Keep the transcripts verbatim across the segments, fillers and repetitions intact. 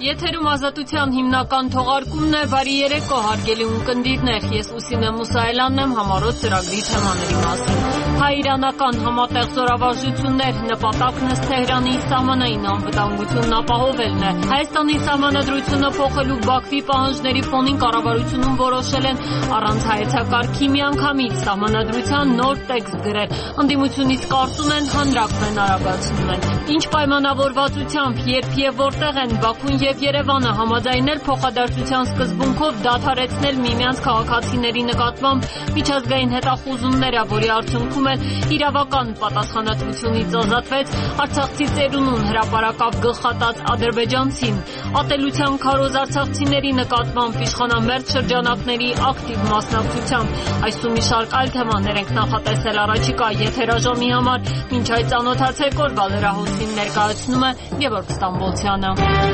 Եթերում ազատության հիմնական թողարկումն է, բարի երեկո հարգելի ունկնդիրներ, ես Ուսինե Մուսայելյանն եմ, համառոտ ծրագրի թեմաների մասին։ Հայ-իրանական համատեղ զորավարժություններ, նպատակն ըստ Թեհրանի սահմանային անվտանգությունն ապահովելն է։ Հայաստանի սահմանադրությունը փոխելու Բաքվի պահանջների ֆոնին կառավարությունում որոշել են առանց հայեցակարգի միանգամից սահմանադրության նոր տեքստ գրել։ Ընդդիմությունից կարծում են հանրակրվեն արագացնում են։ Ինչ պայմանավորվածությամբ, երբ եւ որտեղ են Բաքուն եւ Երևանը համաձայնել փոխադարձության սկզբունքով դադարեցնել միմյանց քաղաքացիների նկատմամբ միջազգային հետախուզումները, որի արդյունքում էլ իրավական պատասխանատվությունից ազատվեց արցախցի ծերունուն հրապարակավ գլխատած ադրբեջանցին։ Ատելության քարոզ արցախցիների նկատմամբ իշխանամերձ շրջանակների ակտիվ մասնակցությամբ այս ու մի շարք այլ թեմաներ ենք նախատեսել առաջիկա եթերաժամի համար։ Մինչ այդ ծանոթացեք օրվա լրահոսին ներկայացնում է Գևորգ Ստամբոլցյանը։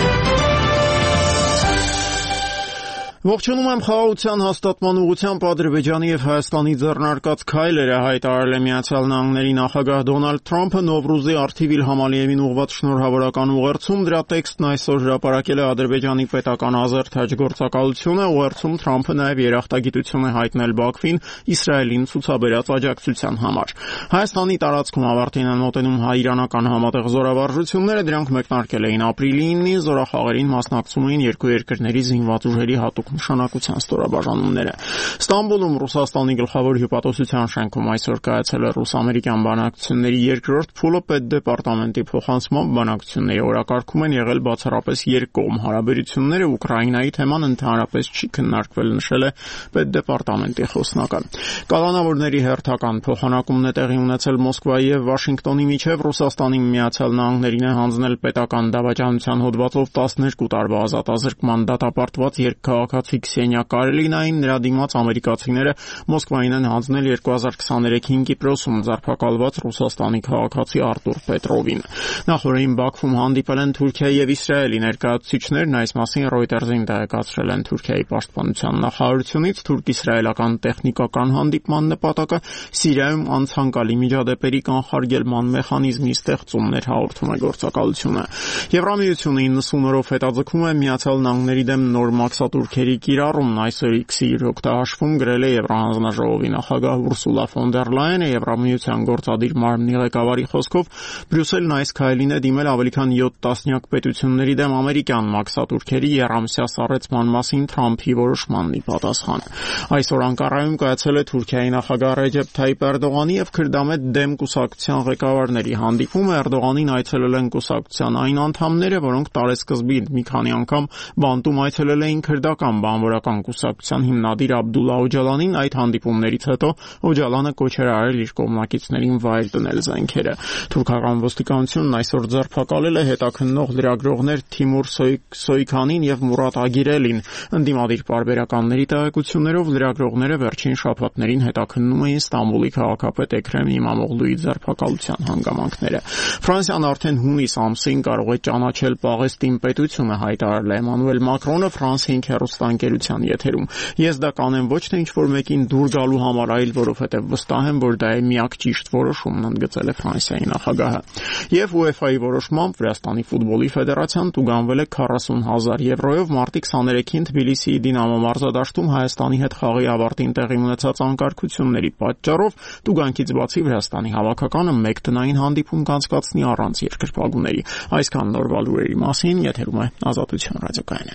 Ողջունում եմ խաղաղության հաստատման ուղղությամբ Ադրբեջանի եւ Հայաստանի ձեռնարկած քայլերը հայտարարել է Միացյալ Նահանգների նախագահ Դոնալդ Թրամփը Նովրուզի Արթիվ Իլհամ ուղղված շնորհավորական ուղերձում դրա տեքստն այսօր հրապարակել է Ադրբեջանի պետական ազերտ հաջգործակալությունը։ Ուղերձում Թրամփը նաեւ երախտագիտություն է հայտնել Բաքվին Իսրայելին ցուցաբերած աջակցության համար։ Հայաստանի տարածքում ավարտին են մոտենում հայ-իրանական համատեղ զորավարժությունները, դրանք մեկնարկել էին ապրիլի ինին, զորախաղերին մասնակցում էին երկու երկրների զինված ուժերի հատուկ նշանակության ստորաբաժանումները։ Ստամբուլում Ռուսաստանի գլխավոր հյուպատոսության շենքում այսօր կայացել է ռուս-ամերիկյան բանակցությունների երկրորդ փուլը պետդեպարտամենտի փոխանցմամբ բանակցությունների օրակարգում են եղել բացառապես երկկողմ հարաբերությունները, Ուկրաինայի թեման ընդհանրապես չի քննարկվել, նշել է պետդեպարտամենտի խոսնակը։ Կալանավորների հերթական փոխանակումն է տեղի ունեցել Մոսկվայի եւ Վաշինգտոնի միջև, Ռուսաստանի Միացյալ Նահանգներին է հանձնել պետական դավաճանության հոդվածով տասներկու տարվա ազատազրկման դատապարտված երկքաղաքացի Քսենիա Կարելինային, նրա դիմաց ամերիկացիները Մոսկվային են հանձնել երկու հազար քսաներեքին Կիպրոսում ձերբակալված Ռուսաստանի քաղաքացի Արտուր Պետրովին։ Նախորդին Բաքվում հանդիպել են Թուրքիայի եւ Իսրայելի ներկայացուցիչներն, այս մասին Reuters-ին տեղեկացրել են Թուրքիայի պաշտպանության նախարարությունից։ Թուրք-իսրայելական տեխնիկական հանդիպման նպատակը Սիրիայում անցանկալի միջադեպերի կանխարգելման մեխանիզմի ստեղծումն էր, հաղորդում է գործակալությունը։ Եվրամիությունը իննսուն օրով հետաձգում է Միացյալ Նահանգների դեմ նոր մաքսատուրքերի կիրառումն, այսօր X-ի իր օգտահաշվում գրել է Եվրահանձնաժողովի նախագահ Ուրսուլա ֆոն դեր Լայենը։ Եվրամիության գործադիր մարմնի ղեկավարի խոսքով Բրյուսելն այս քայլին է դիմել ավելի քան յոթ տասնյակ պետությունների դեմ ամերիկյան մաքսատուրքերի եռամսյա սառեցման մասին Թրամփի որոշմանն ի պատասխան։ Այսօր Անկարայում կայացել է Թուրքիայի նախագահ Ռեջեփ Թայիփ Էրդողանի եւ Քրդամետ դեմ կուսակցության ղեկավարների հանդիպումը։ Էրդողանին այցելել են կուսակցության այն անդամները, որոնք տարեսկզբին մի քանի անգամ բանտում այցելել էին քրդական բանվորական կուսակցության հիմնադիր Աբդուլլա Օջալանին։ Այդ հանդիպումներից հետո Օջալանը կոչ էր արել իր կողմնակիցներին վայր դնել զենքերը։ Թուրքական ոստիկանությունն այսօր ձերբակալել է հետաքննող լրագրողներ Թիմուր Սոյքանին եւ Մուրադ Ագիրելին։ Ընդդիմադիր պարբերականների տեղեկություններով լրագրողները վերջին շաբաթներին հետաքննում էին Ստամբուլի քաղաքապետ Էքրեմ Իմամօղլուի ձերբակալության հանգամանքները։ Ֆրանսիան արդեն հունիս ամսին կարող է ճանաչել Պաղեստին պետությունը, հայտարարել է Էմանուել Մակրոնը Ֆրանսիայի հեռուստաընկերության եթերում։ Ես դա կանեմ ոչ թե ինչ-որ մեկին դուր գալու համար, այլ որովհետև վստահ եմ, որ դա է միակ ճիշտ որոշումն, ընդգծել է Ֆրանսիայի նախագահը։ Եվ ՈՒԵՖԱ-ի որոշմամբ Վրաստանի ֆուտբոլի ֆեդերացիան տուգանվել է քառասուն հազար եվրոյով մարտի քսաներեքին Թբիլիսիի Դինամո մարզադաշտում Հայաստանի հետ խաղի ավարտին տեղի ունեցած անկարգությունների պատճառով։ Տուգանքից բացի Վրաստանի հավաքականը մեկ տնային հանդիպում կանցկացնի առանց երկրպագուների։ Այսքան նորվա լուրերի մասին, եթերում է Ազատություն ռադիոկայանը։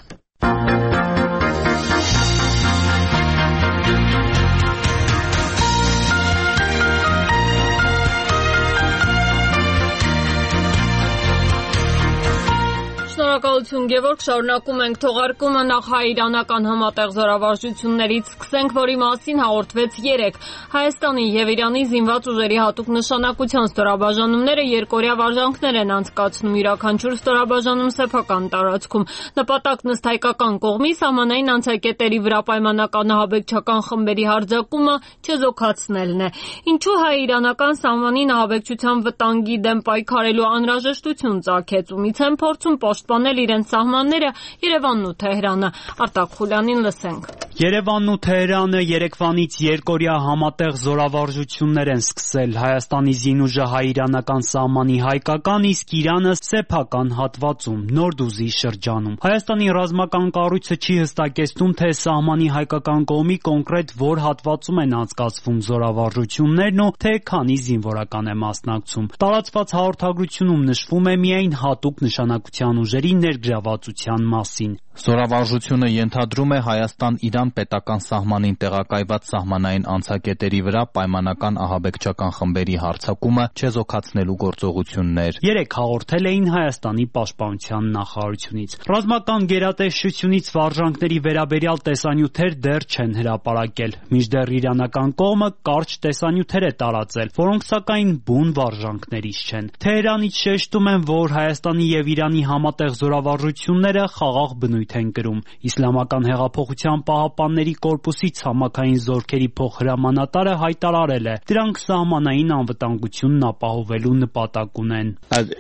Շնորհակալություն Գևորգ, շարունակում ենք թողարկումը, նախ հայ-իրանական համատեղ զորավարժություններից սկսենք, որի մասին հաղորդվեց երեկ։ Հայաստանի եւ Իրանի զինված ուժերի հատուկ նշանակության ստորաբաժանումները երկօրյա վարժանքներ են անցկացնում, յուրաքանչյուր ստորաբաժանում սեփական տարածքում։ Նպատակն ըստ հայկական կողմի սահմանային անցակետերի վրա պայմանական ահաբեկչական խմբերի հարձակումը չեզոքացնելն է։ Ինչու հայ-իրանական սահմանին ահաբեկչության վտանգի դեմ պայքարելու անհրաժեշտություն ծագեց, ումից են փորձում պաշտպանել պահպանել իրենց սահմանները Երևանն ու Թեհրանը։ Արտակ Խուլյանին լսենք։ Երևանն ու Թեհրանը երեկվանից երկօրյա համատեղ զորավարժություններ են սկսել։ Հայաստանի զինուժը հայ-իրանական սահմանի հայկական, իսկ Իրանը սեփական հատվածում, Նորդուզի շրջանում։ Հայաստանի ռազմական կառույցը չի հստակեցնում, թե սահմանի հայկական կողմի կոնկրետ որ հատվածում են անցկացվում զորավարժություններն ու թե քանի զինվորական է մասնակցում։ Տարածված հաղորդագրությունում նշվում է միայն հատուկ նշանակության ուժերի ներգրավվածության մասին։ Զորավարժությունը ենթադրում է Հայաստան-Իրան պետական սահմանին տեղակայված սահմանային անցակետերի վրա պայմանական ահաբեկչական խմբերի հարձակումը չեզոքացնելու գործողություններ։ Երեկ հաղորդել էին Հայաստանի պաշտպանության նախարարությունից։ Ռազմական գերատեսչությունից վարժանքների վերաբերյալ տեսանյութեր դեռ չեն հրապարակել, մինչդեռ իրանական կողմը կարճ տեսանյութեր է տարածել, որոնք սակայն բուն վարժանքներից չեն։ Թեհրանից շեշտում են, որ Հայաստանի եւ Իրանի համատեղ զորավարժությունները խաղաղ բնույթ են կրում։ Իսլամական հեղափոխության պահապանների կորպուսի ցամաքային զորքերի փոխհրամանատարը հայտարարել է, դրանք սահմանային անվտանգությունն ապահովելու նպատակ ունեն։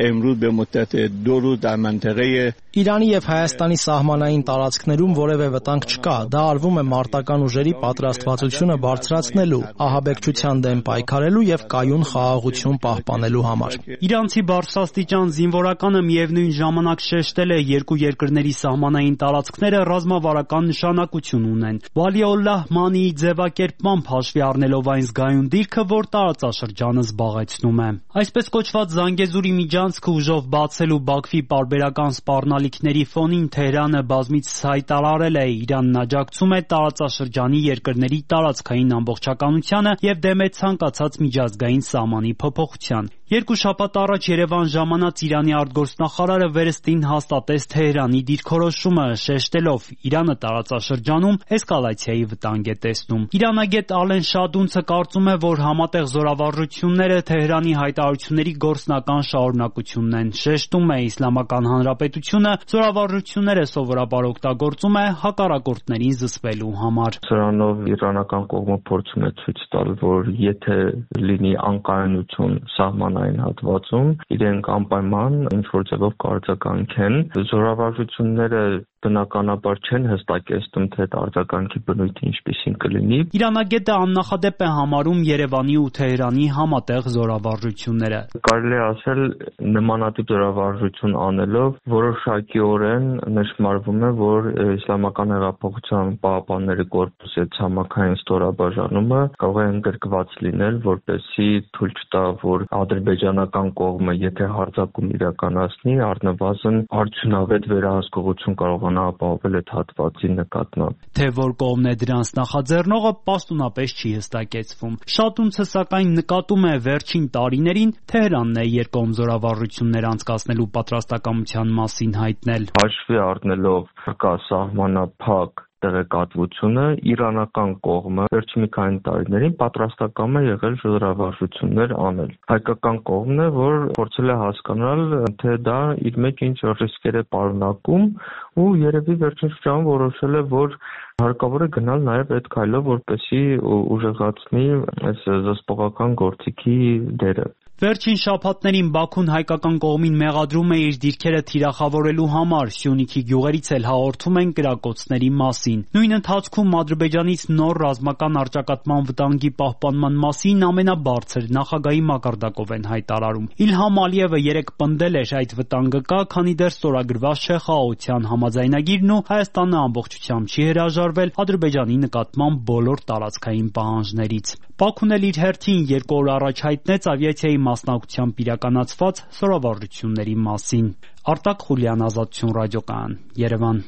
Իրանի եւ Հայաստանի սահմանային տարածքներում որևէ վտանգ չկա, դա արվում է մարտական ուժերի պատրաստվածությունը բարձրացնելու, ահաբեկչության դեմ պայքարելու եւ կայուն խաղաղություն պահպանելու համար։ Իրանցի բարձրաստիճան զինվորականը միևնույն ժամանակ շեշտել է երկու երկրների սահմանային տարածքները ռազմավարական նշանակություն ունեն։ Վալիոլլահ Մանիի ձևակերպմամբ հաշվի առնելով այն զգայուն դիրքը, որ տարածաշրջանը զբաղեցնում է։ Այսպես կոչված Զանգեզուրի միջանցքը ուժով բացելու Բաքվի պարբերական սպառնալիքների ֆոնին Թեհրանը բազմիցս հայտարարել է, Իրանն աջակցում է տարածաշրջանի երկրների տարածքային ամբողջականությանը եւ դեմ է ցանկացած միջազգային սահմանի փոփոխության։ Երկու շաբաթ առաջ Երևան ժամանած Իրանի արտգործնախարարը վերստին հաստատեց Թեհրանի դիրքորոշումը, շեշտելով Իրանը տարածաշրջանում էսկալացիայի վտանգ է տեսնում։ Իրանագետ Ալեն Շադունցը կարծում է, որ համատեղ զորավարժությունները Թեհրանի հայտարարությունների գործնական շարունակությունն են։ Շեշտում է Իսլամական Հանրապետությունը զորավարժությունները սովորաբար օգտագործում է հակառակորդներին զսպելու համար։ Սրանով իրանական կողմը փորձում է ցույց տալ, որ եթե լինի անկայունություն սահման այն հատվածում իրենք անպայման ինչ-որ ձևով կարձականքեն։ Զորավարժությունները բնականաբար չեն հստակեցնում, թե արձագանքի բնույթը ինչպիսին կլինի։ Իրանագետը աննախադեպ է համարում Երևանի ու Թեհրանի համատեղ զորավարժությունները։ Կարելի է ասել, նմանատիպ զորավարժություն անելով որոշակիորեն նշмарվում է, որ Իսլամական հեղափոխության պահապանների կորպուսի ցամաքային ստորաբաժանումը կարող է ընդգրկված լինել, որպեսզի թույլ չտա, որ ադրբեջանական կողմը, եթե հարձակում իրականացնի, առնվազն արդյունավետ վերահսկողություն կարողանա ապահովել այդ հատվածի նկատմամբ։ Թե որ կողմն է դրանց նախաձեռնողը, պաշտոնապես չի հստակեցվում։ Շատունցը սակայն նկատում է վերջին տարիներին Թեհրանն է երկկողմ զորավարժություններ անցկացնելու պատրաստակամության մասին հայտնել։ Հաշվի առնելով կա սահմանափակ տեղեկատվությունը, իրանական կողմը վերջին մի քանի տարիներին պատրաստակամ է եղել զորավարժություններ անել։ Հայկական կողմն է, որ փորձել է հասկանալ, թե դա իր մեջ ինչ ռիսկեր է պարունակում ու երևի վերջին շրջանում որոշել է, որ հարկավոր է գնալ նաև այդ քայլով, որպեսզի ուժեղացնի այս զսպողական գործիքի դերը։ Վերջին շաբաթներին Բաքուն հայկական կողմին մեղադրում է իր դիրքերը թիրախավորելու համար, Սյունիքի գյուղերից էլ հաղորդում են կրակոցների մասին։ Նույն ընթացքում Ադրբեջանից նոր ռազմական առճակատման վտանգի պահպանման մասին ամենաբարձր նախագահի մակարդակով են հայտարարում։ Իլհամ Ալիևը երեկ պնդել էր այդ վտանգը կա, քանի դեռ ստորագրված չէ խաղաղության համաձայնագիրն ու Հայաստանը ամբողջությամբ չի հրաժարվել Ադրբեջանի նկատմամբ բոլոր տարածքային պահանջներից։ Բաքուն էլ իր հերթին երկու օր առաջ հայտնեց ավիացիայի մասնակցությամբ իրականացված զորավարժությունների մասին։ Արտակ Խուլյան, Ազատություն ռադիոկայան, Երևան։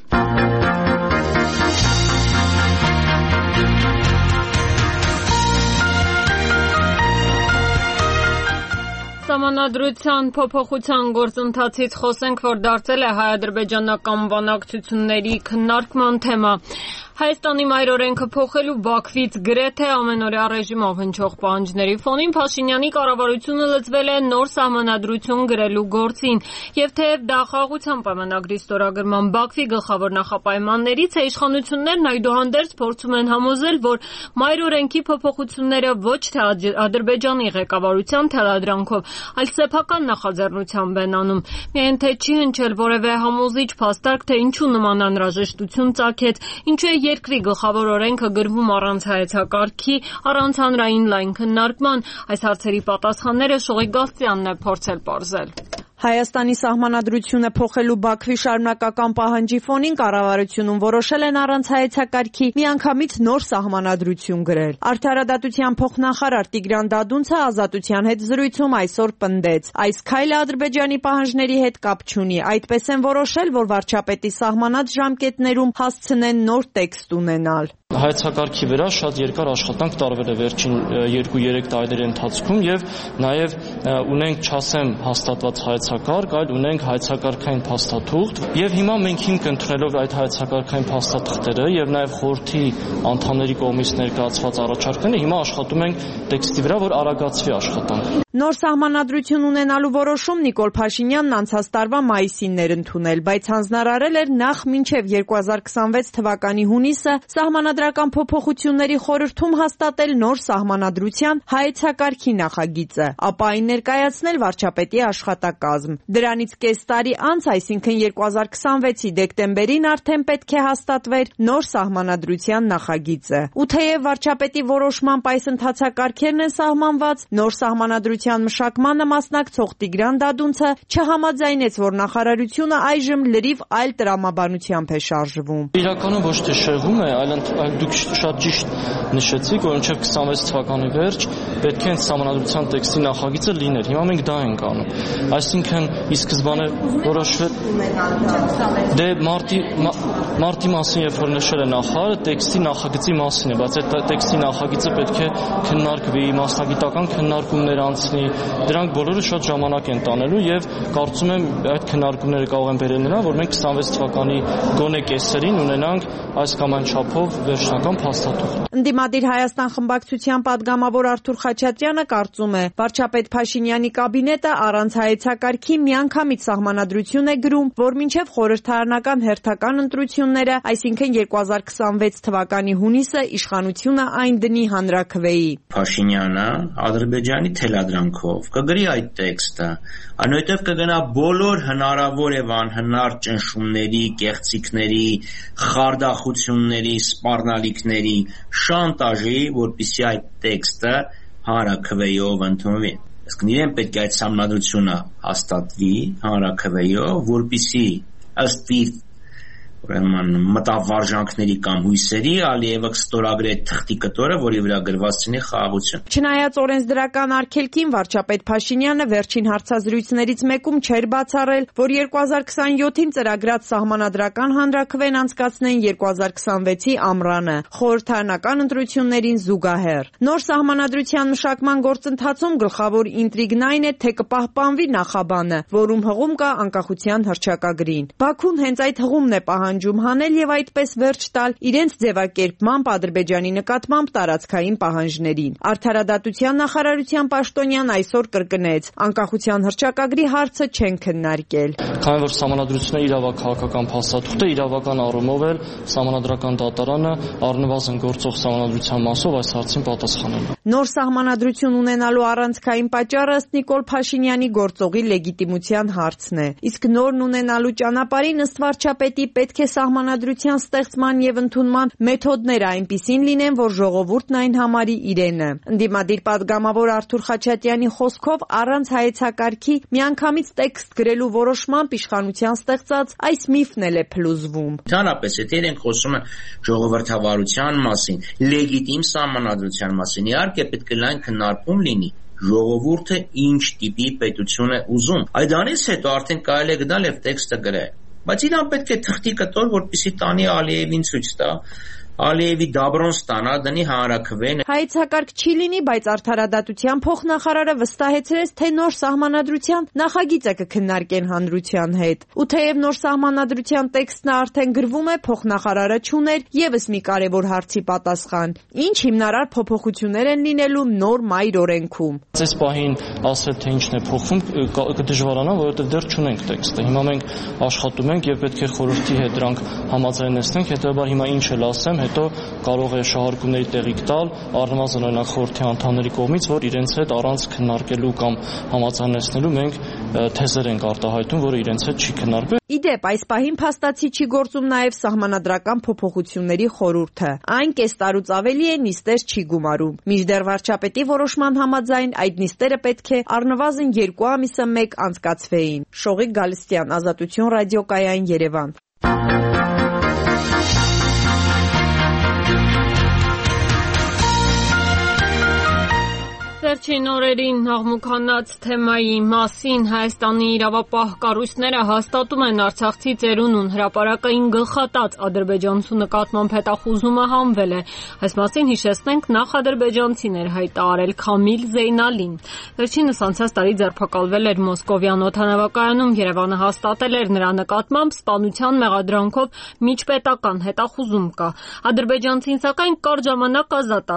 Սահմանադրության փոփոխության գործընթացից խոսենք, որ դարձել է հայ-ադրբեջանական բանակցությունների քննարկման թեմա։ Հայաստանի մայրօրենքը փոխելու Բաքվից գրեթե ամենօրյա ռեժիմով հնչող պահանջների ֆոնին Փաշինյանի կառավարությունը լծվել է նոր սահմանադրություն գրելու գործին, եւ թեև դա խաղաղության պայմանագրի ստորագրման Բաքվի գլխավոր նախապայմաններից է, իշխանություններն այդուհանդերձ փորձում են համոզել, որ մայրօրենքի փոփոխությունները ոչ թե Ադրբեջանի ղեկավարության թելադրանքով, այլ սեփական նախաձեռնությամբ են անում։ Միայն թե չի հնչել որևէ համոզիչ փաստարկ, թե ինչու նման անհրաժեշտություն ծագեց, ինչու է երկրի գլխավոր օրենքը գրվում առանց հայեցակարգի, առանց հանրային լայն քննարկման։ Այս հարցերի պատասխանները Շողիկ Գալստյանն է փորձել պարզել։ Հայաստանի սահմանադրությունը փոխելու Բաքվի շարունակական պահանջի ֆոնին կառավարությունում որոշել են առանց հայեցակարգի միանգամից նոր սահմանադրություն գրել։ Արդարադատության փոխնախարար Տիգրան Դադունցը Ազատության հետ զրույցում այսօր պնդեց. այս քայլը Ադրբեջանի պահանջների հետ կապ չունի, այդպես են որոշել, որ վարչապետի սահմանած ժամկետներում հասցնեն նոր տեքստ ունենալ։ Հայեցակարգի վրա շատ երկար աշխատանք տարվել է վերջին երկու-երեք տարիների ընթացքում եւ նաեւ ունենք չասեմ հաստատված հայեցակարգ, այլ ունենք հայեցակարգային փաստաթուղթ եւ հիմա մենք հիմք ընդունելով այդ հայեցակարգային փաստաթղթերը եւ նաեւ խորհրդի անդամների կողմից ներկայացված առաջարկները հիմա աշխատում ենք տեքստի վրա, որ արագացվի աշխատանքը։ Նոր սահմանադրություն ունենալու որոշում Նիկոլ Փաշինյանն անցած տարվա մայիսին էր ընդունել, բայց հանձնարարել էր նախ մինչև երկու հազար քսանվեց թվականի հունիսը սահմանադրական փոփոխությունների խորհրդում հաստատել նոր սահմանադրության հայեցակարգի նախագիծը, ապա այն ներկայացնել վարչապետի աշխատակազմ։ Դրանից կես տարի անց, այսինքն երկու հազար քսանվեցի դեկտեմբերին արդեն պետք է հաստատվեր նոր սահմանադրության նախագիծը։ Ու թեև վարչապետի որոշմամբ այս ընթացակարգերն են սահմանված, նոր սահմանադրության մշակմանը մասնակցող Տիգրան Դադունցը չհամաձայնեց, որ նախարարությունը այժմ լրիվ այլ տրամաբանությամբ է շարժվում։ Իրականում ոչ թե շեղում է, այլ դուք շատ ճիշտ նշեցիք, որ մինչև քսանվեց թվականի վերջ պետք է սահմանադրության տեքստի նախագիծը լիներ։ Հիմա մենք դա ենք անում։ Այսինքն ի սկզբանե որոշվել դե մարտի մարտի մասին երբ որ նշել է նախարարը, տեքստի նախագծի մասին է, բայց այդ տեքստի նախագիծը պետք է քննարկվի, մասնագիտական քննարկումներ անցնի, դրանք բոլորը շատ ժամանակ են տանելու եւ կարծում եմ այդ քննարկումները կարող են բերել նրան, որ մենք քսանվեց թվականի գոնե կեսերին ունենանք այս կամ այն չափով վերջնական փաստաթուղթ։ Ընդդիմադիր Հայաստան խմբակցության падգամավոր Արթուր Խաչատրյանը կարծում է, վարչապետ Փաշինյանի կաբինետը առանց հայեցակարգի միանգամից սահմանադրություն է գրում, որ մինչև խորհրդարանական հերթական ընտրությունները, այսինքն երկու հազար քսանվեց թվականի հունիսը, իշխանությունը այն դնի հանրաքվեի։ Փաշինյանը Ադրբեջանի թելադրանքով կգրի այդ տեքստը, այնուհետև կգնա բոլոր հնարավոր եւ անհնար ճնշումների, կեղծիքների, խարդախությունների, սպառնալիքների, շանտաժի, որպեսզի այդ տեքստը հանրաքվեով ընդունվի։ Իսկ իրեն պետք է այդ սահմանադրությունը հաստատվի հանրաքվեով, որպեսզի ըստ իր ուրեմն մտավարժանքների կամ հույսերի Ալիևը ստորագրե թղթի կտորը, որի վրա գրված լինի խաղաղություն։ Չնայած օրենսդրական արգելքին, վարչապետ Փաշինյանը վերջին հարցազրույցներից մեկում չէր բացառել, որ երկու հազար քսանյոթին ծրագրած սահմանադրական հանրաքվեն անցկացնեն երկու հազար քսանվեցի ամռանը, խորհրդարանական ընտրություններին զուգահեռ։ Նոր սահմանադրության մշակման գործընթացում գլխավոր ինտրիգն այն է, թե կպահպանվի նախաբանը, որում հղում կա անկախության հռչակագրին։ Բաքուն հենց այդ հղումն է պահանջում հանել եւ այդպես վերջ տալ իրենց ձևակերպմամբ Ադրբեջանի նկատմամբ տարածքային պահանջներին։ Արդարադատության նախարարության պաշտոնյան այսօր կրկնեց. անկախության հռչակագրի հարցը չեն քննարկել։ Քանի որ սահմանադրությունը իրավաքաղաքական փաստաթուղթ է, իրավական առումով էլ սահմանադրական դատարանը առնվազն գործող սահմանադրության մասով այս հարցին պատասխանել է։ Նոր սահմանադրություն ունենալու առանցքային պատճառը ըստ Նիկոլ Փաշինյանի գործողի լեգիտիմության հարցն է։ Իսկ նորն ունենալու ճանապարհին ըստ վարչապետի պետք է սահմանադրության ստեղծման եւ ընդունման մեթոդները այնպիսին լինեն, որ ժողովուրդն այն համարի իրենը։ Ընդդիմադիր падգամավոր Արթուր Խաչատրյանի խոսքով առանց հայեցակարգի միանգամից տեքստ գրելու որոշմամբ իշխանության ստեղծած այս միֆն էլ է փլուզվում։ Ընդհանրապես, եթե իրենք խոսում են ժողովրդավարության մասին, լեգիտիմ սահմանադրության մասին, իհարկե պետք է լայն քննարկում լինի ժողովուրդը ինչ տիպի պետություն է ուզում։ Այդանից հետո արդեն կարելի է գնալ եւ տեքստը գրել։ Բայց իրան պետք է թղթի կտոր, որպեսզի տանի Ալիևին ցույց տա, Ալիևի դաբրոն ստանա, դնի հանրաքվեն։ Հայեցակարգ չի լինի, բայց արդարադատության փոխնախարարը վստահեցրեց, թե նոր սահմանադրության նախագիծը կքննարկեն հանրության հետ։ Ու թեև նոր սահմանադրության տեքստն արդեն գրվում է, փոխնախարարը չուներ եւս մի կարևոր հարցի պատասխան. ինչ հիմնարար փոփոխություններ են լինելու նոր մայր օրենքում։ Այս պահին ասել թե ինչն է փոխվում կդժվարանա, որովհետեւ դեռ չունենք տեքստը։ Հիմա մենք աշխատում ենք եւ պետք է խորհրդի հետ դրանք համաձայնեցնենք, հետեւաբար հիմա ինչ էլ ասեմ, հետո կարող է շահարկումների տեղիք տալ առնվազն օրինակ խորհրդի անդամների կողմից, որ իրենց հետ առանց քննարկելու կամ համաձայնեցնելու մենք թեզեր ենք արտահայտում, որը իրենց հետ չի քննարկվել։ Իդեպ, այս պահին փաստացի չի գործում նաև սահմանադրական փոփոխությունների խորհուրդը։ Այն կես տարուց ավելի է նիստեր չի գումարում։ Մինչդեռ վարչապետի որոշման համաձայն այդ նիստերը պետք է առնվազն երկու ամիսը մեկ անցկացվեին։ Շողիկ Գալստյան, Ազատություն ռադիոկայան, Երևան։ Վերջին օրերին աղմուկանաց թեմայի մասին Հայաստանի իրավապահ կառույցները հաստատում են Արցախցի ծերունուն հրապարակային գլխատած ադրբեջանցու նկատմամբ հետախուզումը հանվել է։ Այս մասին հիշեցնենք նախ ադրբեջանցիներ հայտարարել Քամիլ Զեյնալին։ Վերջինս անցած տարի ձերբակալվել էր Մոսկովյան օդանավակայանում, Երևանը հաստատել էր նրա նկատմամբ սպանության մեղադրանքով միջպետական հետախուզում կա։ Ադրբեջանցին սակայն կարճ ժամանակ ազատ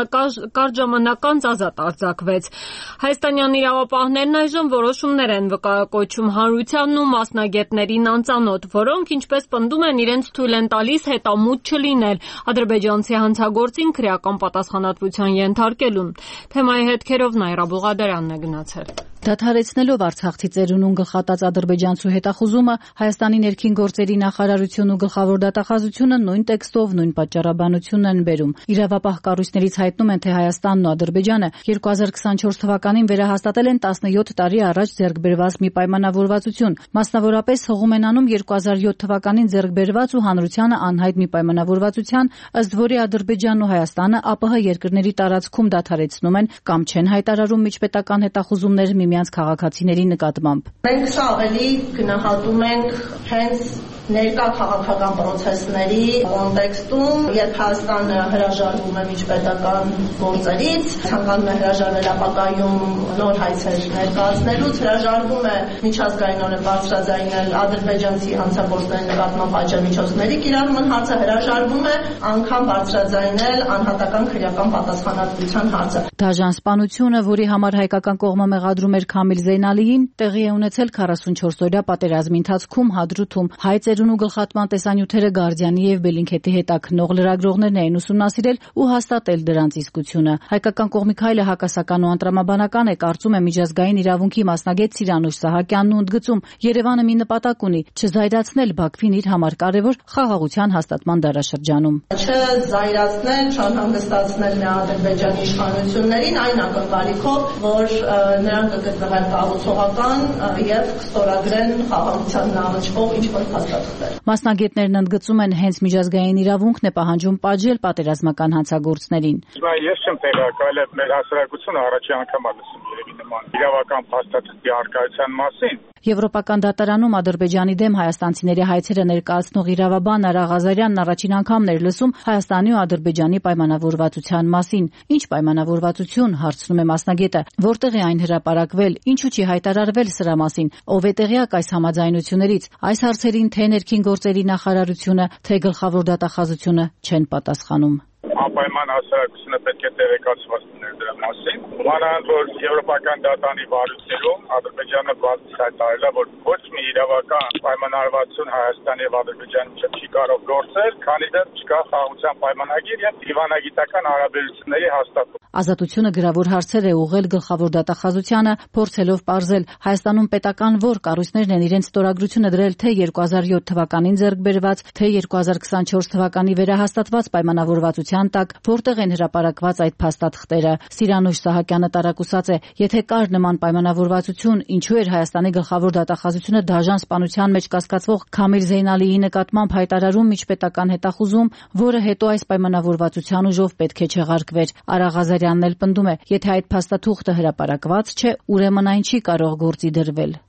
կարճ ժամանական ազատ արձակվեց։ Հայաստանյան իրավապահներն այժմ որոշումներ են վկայակոչում հանրությանն ու մասնագետներին անծանոթ, որոնք, ինչպես պնդում են, իրենց թույլ են տալիս հետամուտ չլինել ադրբեջանցի հանցագործին քրեական պատասխանատվության ենթարկելուն։ Թեմայի հետքերով Նաիրա Բուղադարյանն է գնացել։ Դադարեցնելով Արցախցի ծերունուն գլխատած ադրբեջանցու հետախուզումը, Հայաստանի ներքին գործերի նախարարությունն ու գլխավոր դատախազությունը նույն տեքստով նույն պատճառաբանությունն են բերում։ Իրավապահ կառույցներից հայտնում են, թե Հայաստանն ու Ադրբեջանը երկու հազար քսանչորս թվականին վերահաստատել են տասնյոթ տարի առաջ ձեռք բերված մի պայմանավորվածություն։ Մասնավորապես հողում են անում երկու հազար յոթ թվականին ձեռք բերված ու հանրությանը անհայտ մի պայմանավորվածության, ըստ որի Ադրբեջանն ու Հայաստանը ԱՊՀ երկրների տարածքում դադարեցնում են կամ չեն հայտարարում միջպետական հետախուզումներ միմյանց քաղաքացիների նկատմամբ։ Մենք սա ավելի գնահատում ենք հենց ներկա քաղաքական process-ների կոնտեքստում, երբ Հայաստանը հրաժարվում է միջպետական գործերից, ցանկանում է հրաժարվել ապագայում նոր հայցեր ներկայացնելուց, հրաժարվում է միջազգայինորեն բարձրաձայնել ադրբեջանցի հանցագործների նկատմամբ պատժամիջոցների կիրառման հարցը, հրաժարվում է անգամ բարձրաձայնել անհատական քրեական պատասխանատվության հարցը։ Դաժան սպանությունը, որի համար հայկական կողմը մեղադրում էր Քամիլ Զեյնալիին, տեղի է ունեցել քառասունչորս օրյա պատերազմի ընթացքում Հադրութում։ Հայ ծերունու գլխատման տեսանյութերը Գարդիանի եւ Բելինքետի հետաքնող լրագրողներն էին ուսումնասիրել ու հաստատել դրանց իսկությունը։ Հայկական կողմի քայլը հակասական ու անտրամաբանական է, կարծում է միջազգային իրավունքի մասնագետ Սիրանուշ Սահակյանն ու ընդգծում, Երևանը մի նպատակ ունի՝ չզայրացնել Բաքվին իր համար կարևոր խաղաղության հաստատման դարաշրջանում։ Չզայրացնել, չանհանգստացնել մի Ադրբեջանի իշխանություններին այն ակնկալիքով, որ նրանք կգտնվեն կառուցողական եւ կստորագրեն խաղաղության նախաճաշով ինչ-որ փաստաթղթեր։ Մասնագետներն ընդգծում են, հենց միջազգային իրավունքն է պահանջում պատժել պատերազմական հանցագործներին։ Ես չեմ տեղակայել մեր հասարակությունը առաջի անգամ լսում երևի նման իրավական փաստաթղթի առկայության մասին։ Եվրոպական դատարանում Ադրբեջանի դեմ հայաստանցիների հայցերը ներկայացնող իրավաբան Արա Ղազարյանն առաջին անգամն էր լսում Հայաստանի ու Ադրբեջանի պայմանավորվածության մասին։ Ինչ պայմանավորվածություն, հարցնում է մասնագետը, որտեղ է այն հրապարակվել, ինչու չի հայտարարվել սրա մասին, ով է տեղյակ այս համաձայնություններից։ Այս հարցերին թե ներքին գործերի նախարարությունը, թե գլխավոր դատախազությունը չեն պատասխանում։ Անպայման հասարակությունը պետք է տեղեկացված լիներ դրա մասին։ Մանավանդ որ Եվրոպական դատարանի վարույթներում Ադրբեջանը բացի հայտարարել է, որ ոչ մի իրավական պայմանավորվածություն Հայաստանի եւ Ադրբեջանի միջեւ չի կարող գործել, քանի դեռ չկա խաղաղության պայմանագիր եւ դիվանագիտական հարաբերությունների հաստատում։ Ազատությունը գրավոր հարցեր է ուղղել գլխավոր դատախազությանը, փորձելով պարզել Հայաստանում պետական որ կառույցներն են իրենց ստորագրությունը դրել թե երկու հազար յոթ թվականին ձեռք բերված, թե երկու հազար քսանչորս թվականի վերահաստատված պայմանավորվածության տակ, որտեղ են հրապարակված այդ փաստաթղթերը։ Սիրանուշ Սահակյանը տարակուսած է, եթե կար նման պայմանավորվածություն, ինչու էր Հայաստանի գլխավոր դատախազությունը դաժան սպանության մեջ կասկածվող Քամիլ Զեյնալիի նկատմամբ հայտարարում միջպետական հետախուզում, որը հետո այս պայմանավորվածության ուժով պետք է չեղարկվեր։ Արա Ղազարյանն էլ պնդում է, եթե այդ փաստաթուղթը հրապարակված չէ, ուրեմն այն չի կարող գործի դրվել։ Որպես